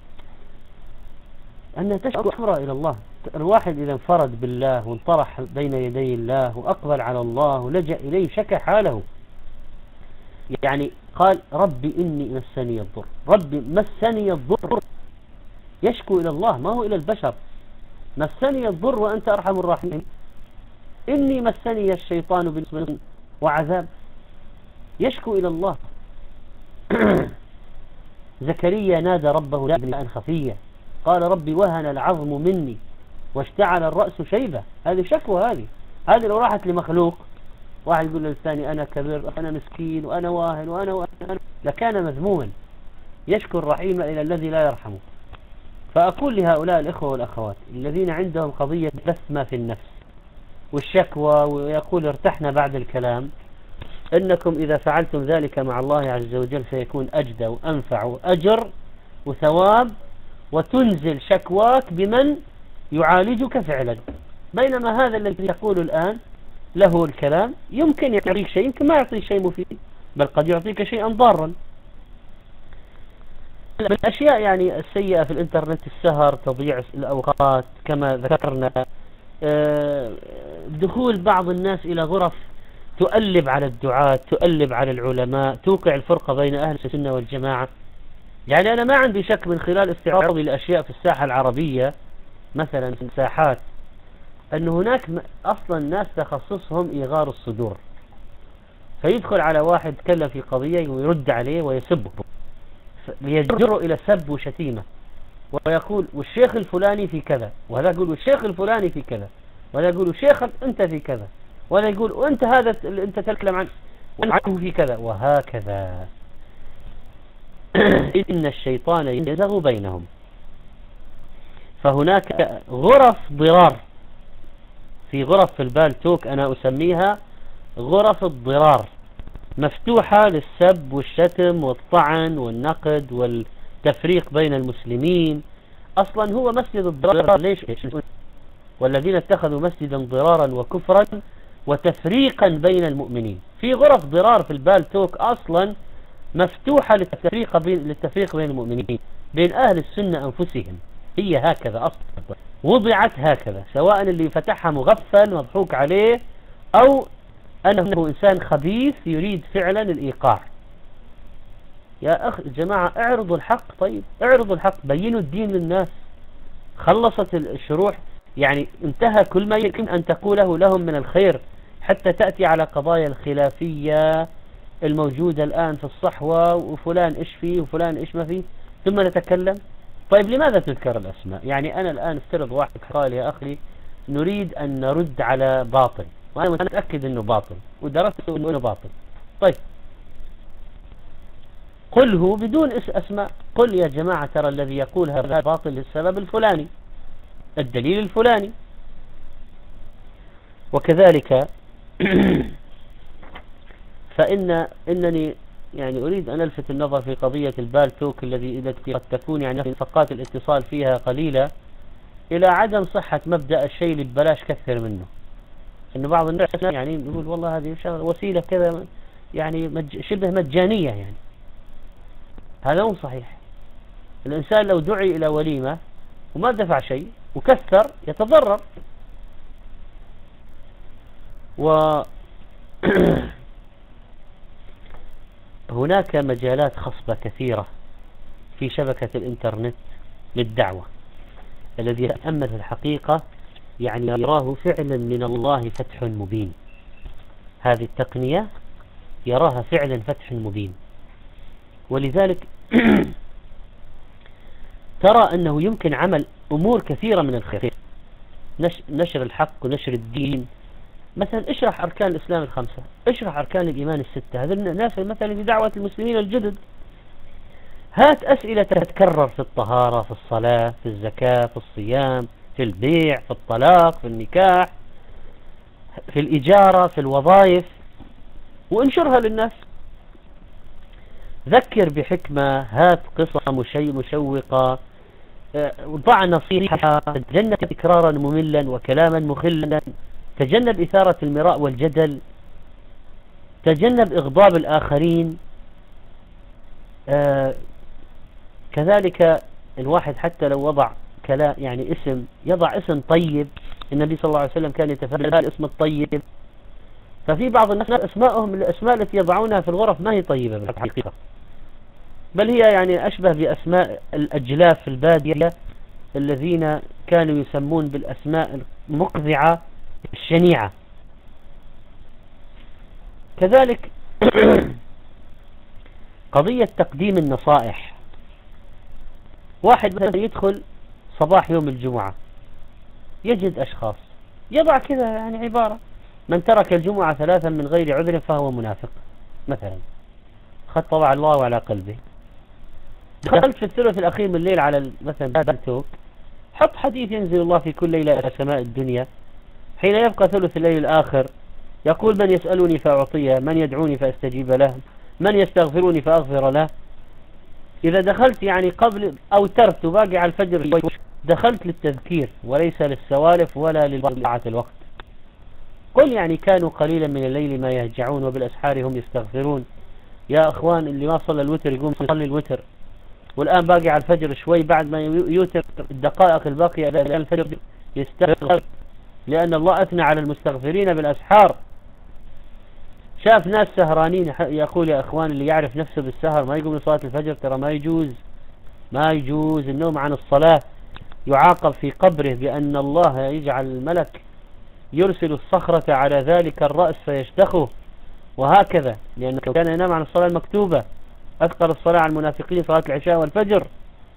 أن تشكو أمرها إلى الله. الواحد إذا انفرد بالله وانطرح بين يدي الله وأقبل على الله ولجأ إليه شكى حاله، يعني قال ربي إني مسني الضر، ربي مسني الضر، يشكو إلى الله ما هو إلى البشر. مسني الضر وأنت أرحم الراحمين، إني مسني الشيطان بنصب وعذاب، يشكو إلى الله. زكريا نادى ربه نداء خفيا، قال ربي وهن العظم مني واشتعل الرأس شيبة. هذه شكوى. هذه هذه لو راحت لمخلوق، واحد يقول للثاني أنا كبير، أنا مسكين، وأنا واهن، وأنا واهن، لكان مذموما. يشكو الرحيم إلى الذي لا يرحمه. فأقول لهؤلاء الإخوة والأخوات الذين عندهم قضية بث ما في النفس والشكوى، ويقول ارتحنا بعد الكلام، إنكم إذا فعلتم ذلك مع الله عز وجل سيكون أجدى وأنفع وأجر وثواب، وتنزل شكواك بمن يعالجك فعلا. بينما هذا الذي يقول الآن له الكلام يمكن يعطيك شيء، يمكن ما يعطيك شيء مفيد، بل قد يعطيك شيئا ضارا. من الأشياء يعني السيئة في الإنترنت السهر، تضييع الأوقات كما ذكرنا، دخول بعض الناس إلى غرف تؤلب على الدعاة، تؤلب على العلماء، توقع الفرقة بين أهل السنة والجماعة. يعني أنا ما عندي شك من خلال استعراضي لأشياء في الساحة العربية مثلا في الساحات أن هناك أصلا ناس تخصصهم إيغار الصدور، فيدخل على واحد تكلم في قضية ويرد عليه ويسبه ليجره إلى سب وشتيمة، ويقول والشيخ الفلاني في كذا، وهذا يقول والشيخ الفلاني في كذا، وهذا يقول والشيخ أنت في كذا، وهذا يقول وأنت هذا اللي أنت تتكلم عنه عنه في كذا، وهكذا. إن الشيطان يزغ بينهم. فهناك غرف ضرار، في غرف في البالتوك أنا أسميها غرف الضرار، مفتوحة للسب والشتم والطعن والنقد والتفريق بين المسلمين. أصلا هو مسجد الضرار، ليش؟ والذين اتخذوا مسجدا ضرارا وكفرا وتفريقا بين المؤمنين. في غرف ضرار في البالتوك أصلا مفتوحة للتفريق بين, للتفريق بين المؤمنين، بين أهل السنة أنفسهم. هي هكذا أصلا وضعت هكذا، سواء اللي فتحها مغفل مضحوك عليه أو أنه إنسان خبيث يريد فعلا الإيقاع. يا أخ جماعة اعرضوا الحق، طيب اعرضوا الحق، بينوا الدين للناس. خلصت الشروح، يعني انتهى كل ما يمكن أن تقوله لهم من الخير، حتى تأتي على قضايا الخلافية الموجودة الآن في الصحوة، وفلان إيش فيه وفلان إيش ما فيه، ثم نتكلم. طيب لماذا تذكر الأسماء؟ يعني أنا الآن افترض واحد قال يا أخي نريد أن نرد على باطل، وأنا متأكد أنه باطل ودرست أنه باطل. طيب قله بدون أسماء، قل يا جماعة ترى الذي يقول هذا باطل للسبب الفلاني، الدليل الفلاني. وكذلك فإن إنني يعني أريد أن ألفت النظر في قضية البالتوك الذي التي قد تكون يعني نفقات الاتصال فيها قليلة، إلى عدم صحة مبدأ الشيء اللي ببلاش كثر منه. إنه بعض الناس يعني يقول والله هذه وسيلة كذا يعني مج شبه مجانية، يعني هذا مو صحيح. الإنسان لو دعي إلى وليمة وما دفع شيء وكثر يتضرر. و هناك مجالات خصبة كثيرة في شبكة الإنترنت للدعوة، الذي يتأمل في الحقيقة يعني يراه فعلا من الله فتح مبين. هذه التقنية يراها فعلا فتح مبين، ولذلك ترى أنه يمكن عمل أمور كثيرة من الخير، نشر الحق ونشر الدين. مثلا اشرح أركان الإسلام الخمسة، اشرح أركان الإيمان الستة، هذا الناس مثلا في دعوة المسلمين الجدد. هات أسئلة تتكرر في الطهارة، في الصلاة، في الزكاة، في الصيام، في البيع، في الطلاق، في النكاح، في الإجارة، في الوظائف، وانشرها للناس. ذكر بحكمة، هات قصة مشوقة، ضع نصيحة، تجنب تكرارا مملا وكلاما مخلا، تجنب إثارة المراء والجدل، تجنب إغضاب الآخرين. آه كذلك الواحد حتى لو وضع كلام يعني اسم، يضع اسم طيب. النبي صلى الله عليه وسلم كان يتفضل الاسم الطيب. ففي بعض الناس أسماءهم الأسماء التي يضعونها في الغرف ما هي طيبة بالحقيقة، بل هي يعني أشبه بأسماء الأجلاف في البادية الذين كانوا يسمون بالأسماء المقذعة الشنيعة. كذلك قضية تقديم النصائح. واحد مثلا يدخل صباح يوم الجمعة يجد أشخاص يضع كذا يعني عبارة: من ترك الجمعة ثلاثا من غير عذر فهو منافق مثلا، قد طبع الله على قلبه. دخلت في الثلث الأخير من الليل على مثلا بالتوك، حط حديث: ينزل الله في كل ليلة إلى سماء الدنيا حين يبقى ثلث الليل الآخر يقول: من يسألني فأعطيه، من يدعوني فأستجيب له، من يستغفروني فأغفر له. إذا دخلت يعني قبل أو ترت باقي على الفجر دخلت للتذكير وليس للسوالف ولا لضياعة الوقت. قل يعني كانوا قليلا من الليل ما يهجعون وبالأسحار هم يستغفرون. يا أخوان اللي ما صلى الوتر يقوم يصلي الوتر، والآن باقي على الفجر شوي، بعد ما يوتر الدقائق الباقية إلى الفجر يستغفر، لأن الله أثنى على المستغفرين بالأسحار. شاف ناس سهرانين يقول يا أخوان اللي يعرف نفسه بالسهر ما يقوم لصلاة الفجر ترى ما يجوز، ما يجوز النوم عن الصلاة، يعاقب في قبره بأن الله يجعل الملك يرسل الصخرة على ذلك الرأس فيشتخه، وهكذا، لأنه كان ينام عن الصلاة المكتوبة. أثقل الصلاة على المنافقين صلاة العشاء والفجر.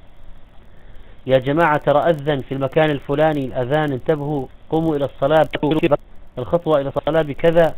يا جماعة ترى أذن في المكان الفلاني الأذان، انتبهوا قوموا إلى الصلاة، الخطوة إلى الصلاة بكذا.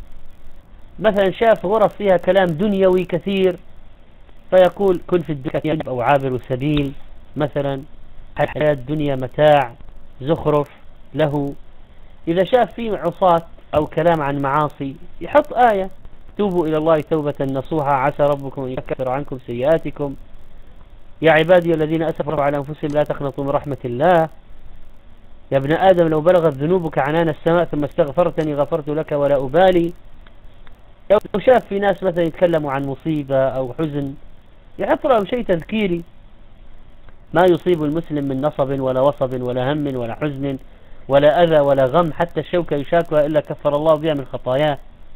مثلا شاف غرف فيها كلام دنيوي كثير فيقول كن في الدنيا أو عابر سبيل، مثلا حياة الدنيا متاع زخرف له. إذا شاف فيه عصاة أو كلام عن معاصي يحط آية توبوا إلى الله توبة نصوحا عسى ربكم أن يكفر عنكم سيئاتكم يا عبادي الذين أسرفوا على أنفسهم لا تقنطوا من رحمة الله يا ابن آدم لو بلغت ذنوبك عنان السماء ثم استغفرتني غفرت لك ولا أبالي. لو شاف في ناس مثلا يتكلموا عن مصيبة أو حزن يحط لهم شيء تذكيري. ما يصيب المسلم من نصب ولا وصب ولا هم ولا حزن ولا أذى ولا غم حتى الشوكة يشاكها إلا كفر الله بها من خطاياه.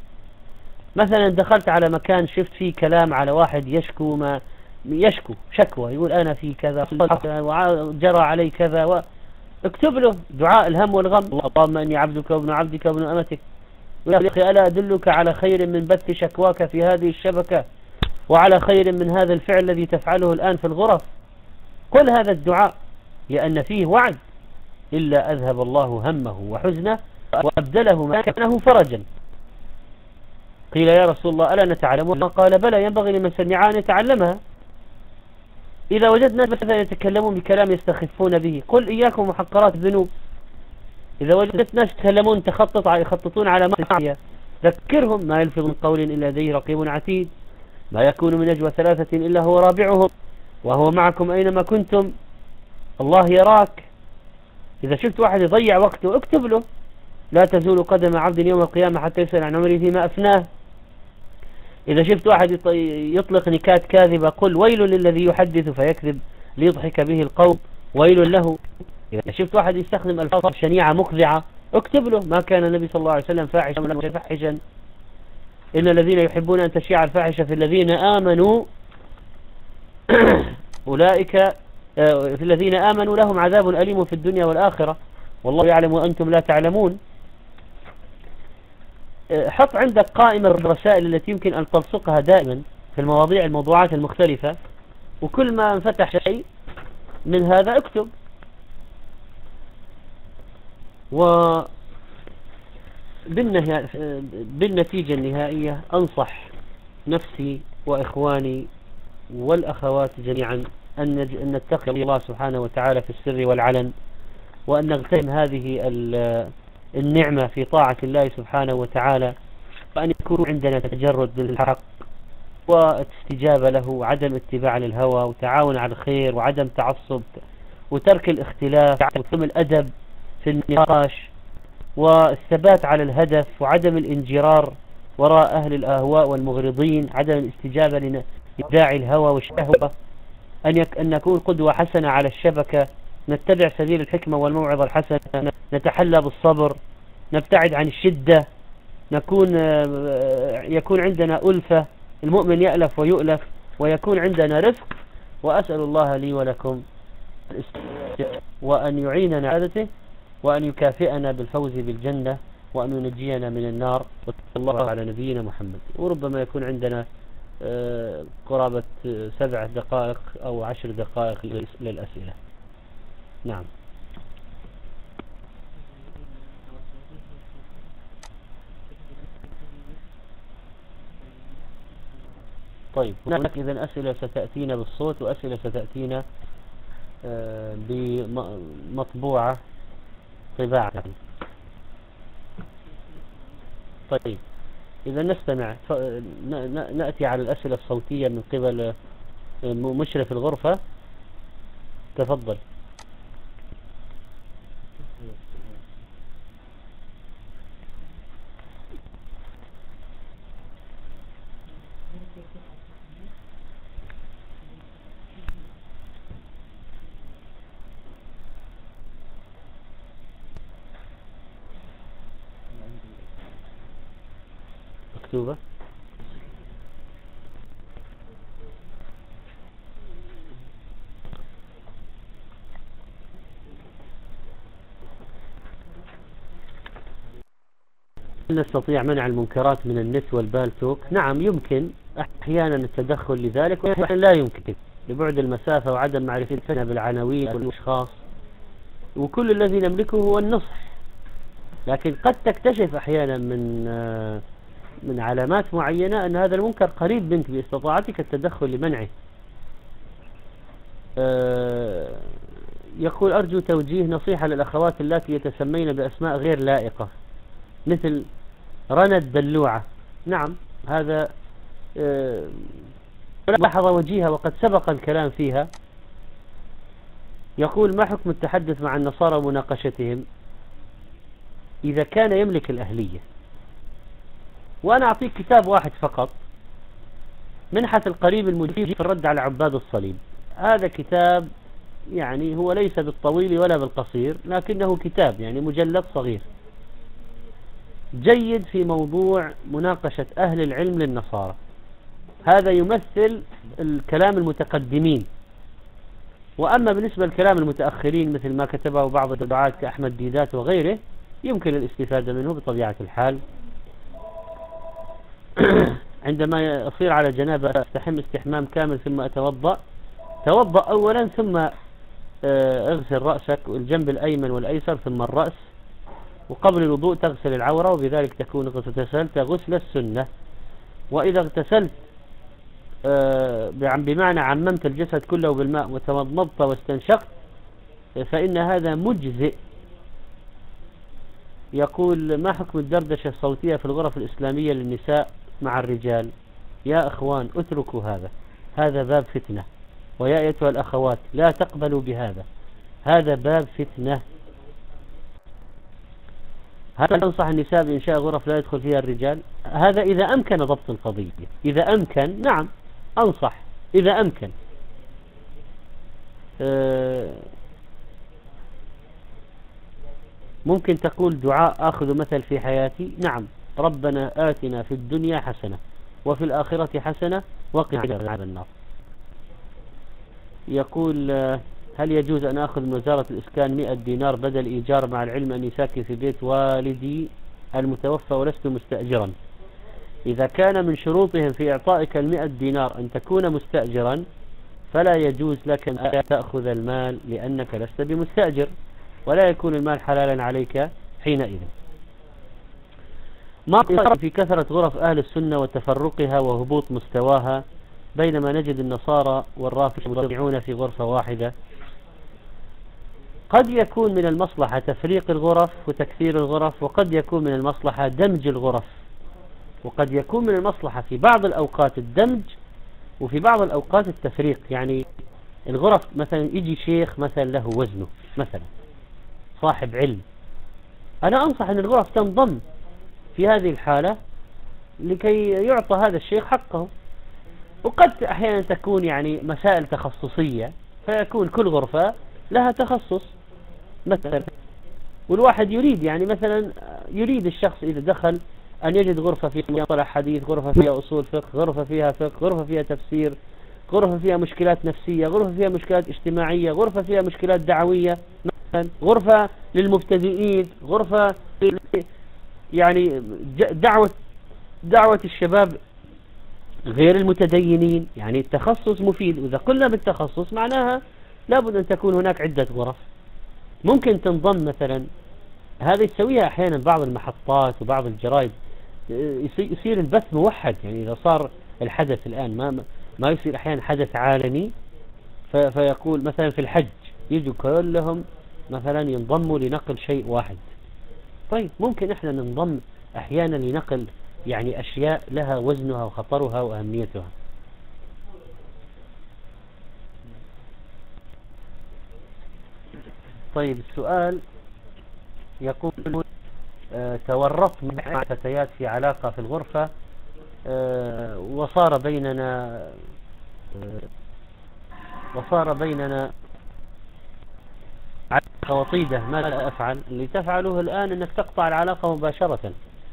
مثلا دخلت على مكان شفت فيه كلام على واحد يشكو ما يشكو شكوى، يقول أنا في كذا وجرى علي كذا و... اكتب له دعاء الهم والغم، اللهم إني عبدك وابن عبدك وابن أمتك يا أخي ألا أدلك على خير من بث شكواك في هذه الشبكة وعلى خير من هذا الفعل الذي تفعله الآن في الغرف. قل هذا الدعاء لأن فيه وعد إلا أذهب الله همه وحزنه وأبدله مكانه فرجا. قيل يا رسول الله ألا نتعلمها؟ قال بلى ينبغي لمن سمعها أن يتعلمها. إذا وجدنا مثلا يتكلمون بكلام يستخفون به قل إياكم محقرات الذنوب. إذا وجدت ناس يتكلمون تخطط يخططون على معصية ذكرهم ما يلفظ من قول إلا لديه رقيب عتيد ما يكون من نجوى ثلاثة إلا هو رابعهم وهو معكم أينما كنتم الله يراك. إذا شفت واحد يضيع وقته اكتب له لا تزول قدم عبد يوم القيامة حتى يسأل عن عمره فيما أفناه. إذا شفت واحد يطلق نكات كاذبة قل ويل للذي يحدث فيكذب ليضحك به القوم ويل له. إذا شفت واحد يستخدم ألفاظ شنيعة مخذعة اكتب له ما كان النبي صلى الله عليه وسلم فاحشا ولا متفحشا إن الذين يحبون أن تشيع الفاحشة في الذين آمنوا أولئك في الذين آمنوا لهم عذاب أليم في الدنيا والآخرة والله يعلم وأنتم لا تعلمون. حط عندك قائمة الرسائل التي يمكن أن تلصقها دائما في المواضيع الموضوعات المختلفة وكل ما انفتح شيء من هذا اكتب. وبالنتيجة النهائية أنصح نفسي وإخواني والأخوات جميعا أن نتقي الله سبحانه وتعالى في السر والعلن وأن نغتنم هذه النعمة في طاعة الله سبحانه وتعالى وأن يكون عندنا تجرد للحق واستجابة له وعدم اتباع للهوى وتعاون على الخير وعدم تعصب وترك الاختلاف وثم الأدب في النقاش والثبات على الهدف وعدم الانجرار وراء أهل الأهواء والمغرضين، عدم الاستجابة لداعي الهوى والشهوة، أن, يك... أن نكون قدوة حسنة على الشبكة، نتبع سبيل الحكمة والموعظة الحسنة، نتحلى بالصبر، نبتعد عن الشدة، نكون يكون عندنا ألفة، المؤمن يألف ويؤلف ويكون عندنا رفق. وأسأل الله لي ولكم وأن يعيننا على وأن يكافئنا بالفوز بالجنة وأن ينجينا من النار. وصلى الله على نبينا محمد. وربما يكون عندنا قرابة سبع دقائق أو عشر دقائق للأسئلة. نعم. طيب هناك إذن أسئلة ستأتينا بالصوت وأسئلة ستأتينا بمطبوعة طباعة. طيب إذا نستمع نأتي على الأسئلة الصوتية من قبل مشرف الغرفة. تفضل. مكتوبة. هل نستطيع منع المنكرات من النت والبالتوك؟ نعم يمكن أحيانا التدخل لذلك، وأحيانا لا يمكن لبعد المسافة وعدم معرفتنا بالعناوين والأشخاص، وكل الذي نملكه هو النصح. لكن قد تكتشف أحيانا من من علامات معينة أن هذا المنكر قريب منك باستطاعتك التدخل لمنعه. يقول أرجو توجيه نصيحة للأخوات اللاتي يتسمين بأسماء غير لائقة مثل رنا الدلوعة. نعم هذا ملاحظة وجيهة وقد سبق الكلام فيها. يقول ما حكم التحدث مع النصارى ومناقشتهم إذا كان يملك الأهلية؟ وأنا أعطيك كتاب واحد فقط، منحة القريب المجيب في الرد على عباد الصليب. هذا كتاب يعني هو ليس بالطويل ولا بالقصير، لكنه كتاب يعني مجلد صغير جيد في موضوع مناقشة أهل العلم للنصارى. هذا يمثل الكلام المتقدمين. وأما بالنسبة لكلام المتأخرين مثل ما كتبه بعض الدعاة كأحمد ديدات وغيره يمكن الاستفادة منه بطبيعة الحال. عندما أصير على جنابة أستحم استحمام كامل ثم أتوضأ. توضأ أولا ثم اغسل رأسك والجنب الأيمن والأيسر ثم الرأس، وقبل الوضوء تغسل العورة، وبذلك تكون اغتسلت غسل السنة. وإذا اغتسلت بمعنى عممت الجسد كله بالماء وتمضمضت واستنشقت فإن هذا مجزئ. يقول ما حكم الدردشة الصوتية في الغرف الإسلامية للنساء مع الرجال؟ يا أخوان اتركوا هذا، هذا باب فتنة. ويا أيتها الأخوات لا تقبلوا بهذا، هذا باب فتنة. هل تنصح النساء بإنشاء غرف لا يدخل فيها الرجال؟ هذا إذا أمكن ضبط القضية. إذا أمكن نعم أنصح، إذا أمكن. أه ممكن تقول دعاء آخذ مثل في حياتي؟ نعم. ربنا آتنا في الدنيا حسنة وفي الآخرة حسنة وقنا عذاب النار. يقول هل يجوز أن أخذ من وزارة الإسكان مئة دينار بدل إيجار مع العلم أني ساكن في بيت والدي المتوفى ولست مستأجرا؟ إذا كان من شروطهم في إعطائك المئة دينار أن تكون مستأجرا فلا يجوز لك أن تأخذ المال لأنك لست بمستأجر، ولا يكون المال حلالا عليك حينئذ. ما في كثرة غرف أهل السنة وتفرقها وهبوط مستواها بينما نجد النصارى والرافضة مجتمعون في غرفة واحدة؟ قد يكون من المصلحة تفريق الغرف وتكثير الغرف، وقد يكون من المصلحة دمج الغرف، وقد يكون من المصلحة في بعض الأوقات الدمج وفي بعض الأوقات التفريق. يعني الغرف مثلا يجي شيخ مثلا له وزنه مثلا صاحب علم، أنا أنصح أن الغرف تنضم في هذه الحالة لكي يعطى هذا الشيخ حقه. وقد أحيانا تكون يعني مسائل تخصصية فيكون كل غرفة لها تخصص مثلا، والواحد يريد يعني مثلا يريد الشخص إذا دخل أن يجد غرفة فيها مصطلح حديث، غرفة فيها أصول فقه، غرفة فيها فقه، غرفة فيها تفسير، غرفة فيها مشكلات نفسية، غرفة فيها مشكلات اجتماعية، غرفة فيها مشكلات دعوية مثلا، غرفة للمبتدئين، غرفة يعني دعوة دعوة الشباب غير المتدينين. يعني التخصص مفيد، وإذا قلنا بالتخصص معناها لابد أن تكون هناك عدة غرف ممكن تنضم مثلا. هذا يسويها أحيانا بعض المحطات وبعض الجرائد، يصير البث موحد. يعني إذا صار الحدث الآن ما ما يصير أحيانا حدث عالمي فيقول مثلا في الحج يجوا كلهم مثلا ينضموا لنقل شيء واحد. طيب ممكن احنا ننضم أحيانا لنقل يعني أشياء لها وزنها وخطرها وأهميتها. طيب السؤال يقول آه تورطت مع فتيات في علاقة في الغرفة، آه وصار بيننا آه وصار بيننا علاقة وطيدة. ماذا أفعل؟ اللي تفعله الآن أنك تقطع العلاقة مباشرة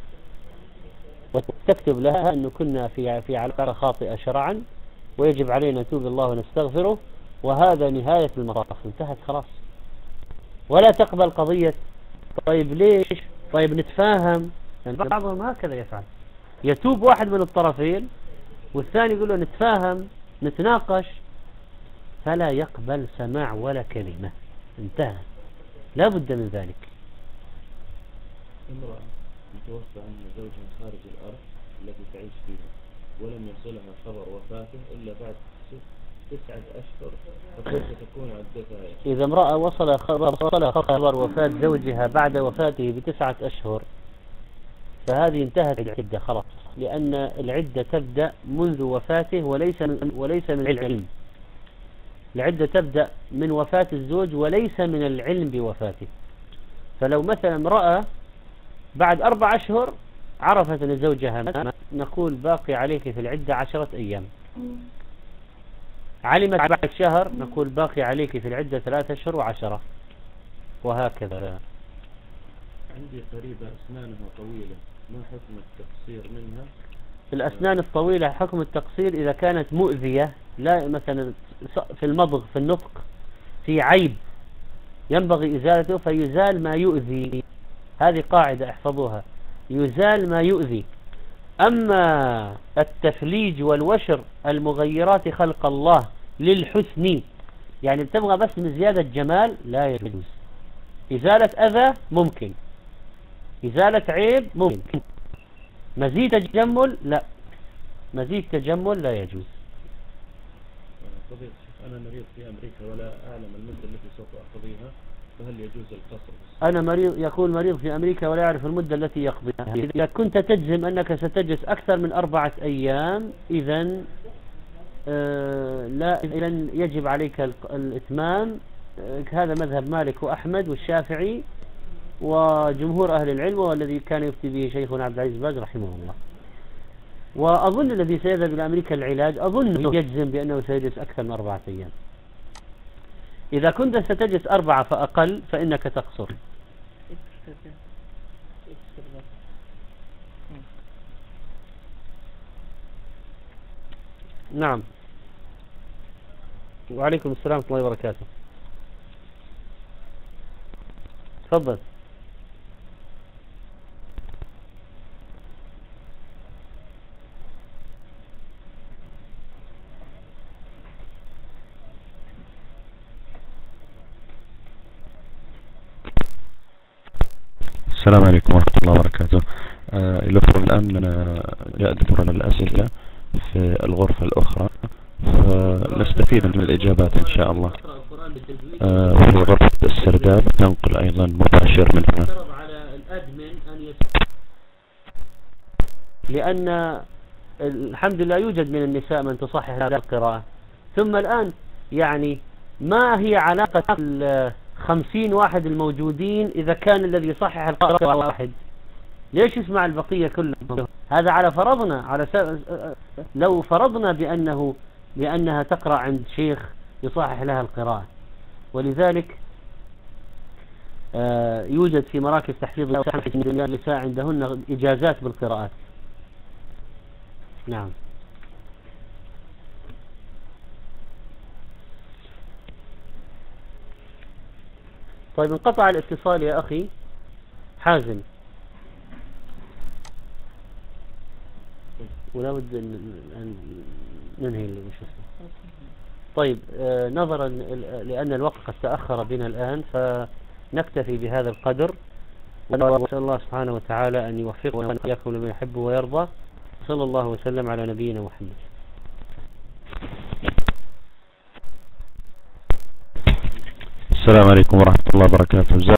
وتكتب لها أنه كنا في في علاقة خاطئة شرعا ويجب علينا نتوب الله ونستغفره، وهذا نهاية المطاف، انتهت خلاص. ولا تقبل قضية طيب ليش؟ طيب نتفاهم، يعني بعضهم هكذا يفعل، يتوب واحد من الطرفين والثاني يقول له نتفاهم نتناقش، فلا يقبل سماع ولا كلمة، انتهى، لا بد من ذلك. امرأة متوفى عن زوجها خارج الأرض التي تعيش فيها ولم يصلها خبر وفاته إلا بعد تسعة أشهر، فكيف تكون عدتها؟ إذا امرأة وصل خبر خبر وفاة زوجها بعد وفاته بتسعة أشهر فهذه انتهت العدة خلاص، لأن العدة تبدأ منذ وفاته وليس من وليس من العلم. العدة تبدأ من وفاة الزوج وليس من العلم بوفاته. فلو مثلا امرأة بعد أربع أشهر عرفت أن زوجها مات، نقول باقي عليك في العدة عشرة أيام. علمت بعد شهر نقول باقي عليك في العدة ثلاثة أشهر وعشرة، وهكذا. عندي قريبة أسنانها طويلة، ما حكم التقصير منها؟ الأسنان الطويلة حكم التقصير إذا كانت مؤذية، لا مثلا في المضغ في النطق في عيب ينبغي إزالته فيزال ما يؤذي، هذه قاعدة احفظوها، يزال ما يؤذي. أما التفليج والوشر المغيرات خلق الله للحسن، يعني بتبغى بس من زيادة جمال، لا يجوز. إزالة أذى ممكن، إزالة عيب ممكن، مزيد تجمل لا، مزيد تجمل لا يجوز. فضيلة الشيخ، أنا مريض في أمريكا ولا أعلم المدة التي سوف أقضيها، فهل يجوز القصر؟ أنا مريض، يقول مريض في أمريكا ولا يعرف المدة التي يقضيها. إذا كنت تجزم أنك ستجلس أكثر من أربعة أيام إذن آه لا إذن يجب عليك الإتمام. آه هذا مذهب مالك وأحمد والشافعي وجمهور أهل العلم، والذي كان يفتي به شيخنا عبد العزيز باز رحمه الله. وأظن الذي سيذهب إلى أمريكا العلاج أظن يجزم بأنه سيجلس أكثر من أربعة أيام. إذا كنت ستجلس أربعة فأقل فإنك تقصر. نعم. وعليكم السلام ورحمة الله وبركاته. تفضل. السلام عليكم ورحمة الله وبركاته. آه يلفظ الآن جاء دكتورنا الأسئلة في الغرفة الأخرى فنستفيد من الإجابات إن شاء الله. آه وفي غرفة السرداب تنقل أيضا مباشر من هنا، لأن الحمد لله يوجد من النساء من تصحح هذه القراءة. ثم الآن يعني ما هي علاقة الخمسين واحد الموجودين إذا كان الذي يصحح القراءة واحد؟ ليش يسمع البقية كلهم؟ هذا على فرضنا، على س... لو فرضنا بأنه بأنها تقرأ عند شيخ يصحح لها القراءة. ولذلك آه يوجد في مراكز تحفيظ النساء عندهن إجازات بالقراءات. نعم. طيب انقطع الاتصال يا أخي حازم، ولا بد أن ننهي المشكلة. طيب آه نظرا لأن الوقت قد تأخر بنا الآن فنكتفي بهذا القدر، ونسأل الله سبحانه وتعالى أن يوفقنا وإياكم لما يحب ويرضى. صلى الله وسلم على نبينا محمد. السلام عليكم ورحمة الله وبركاته.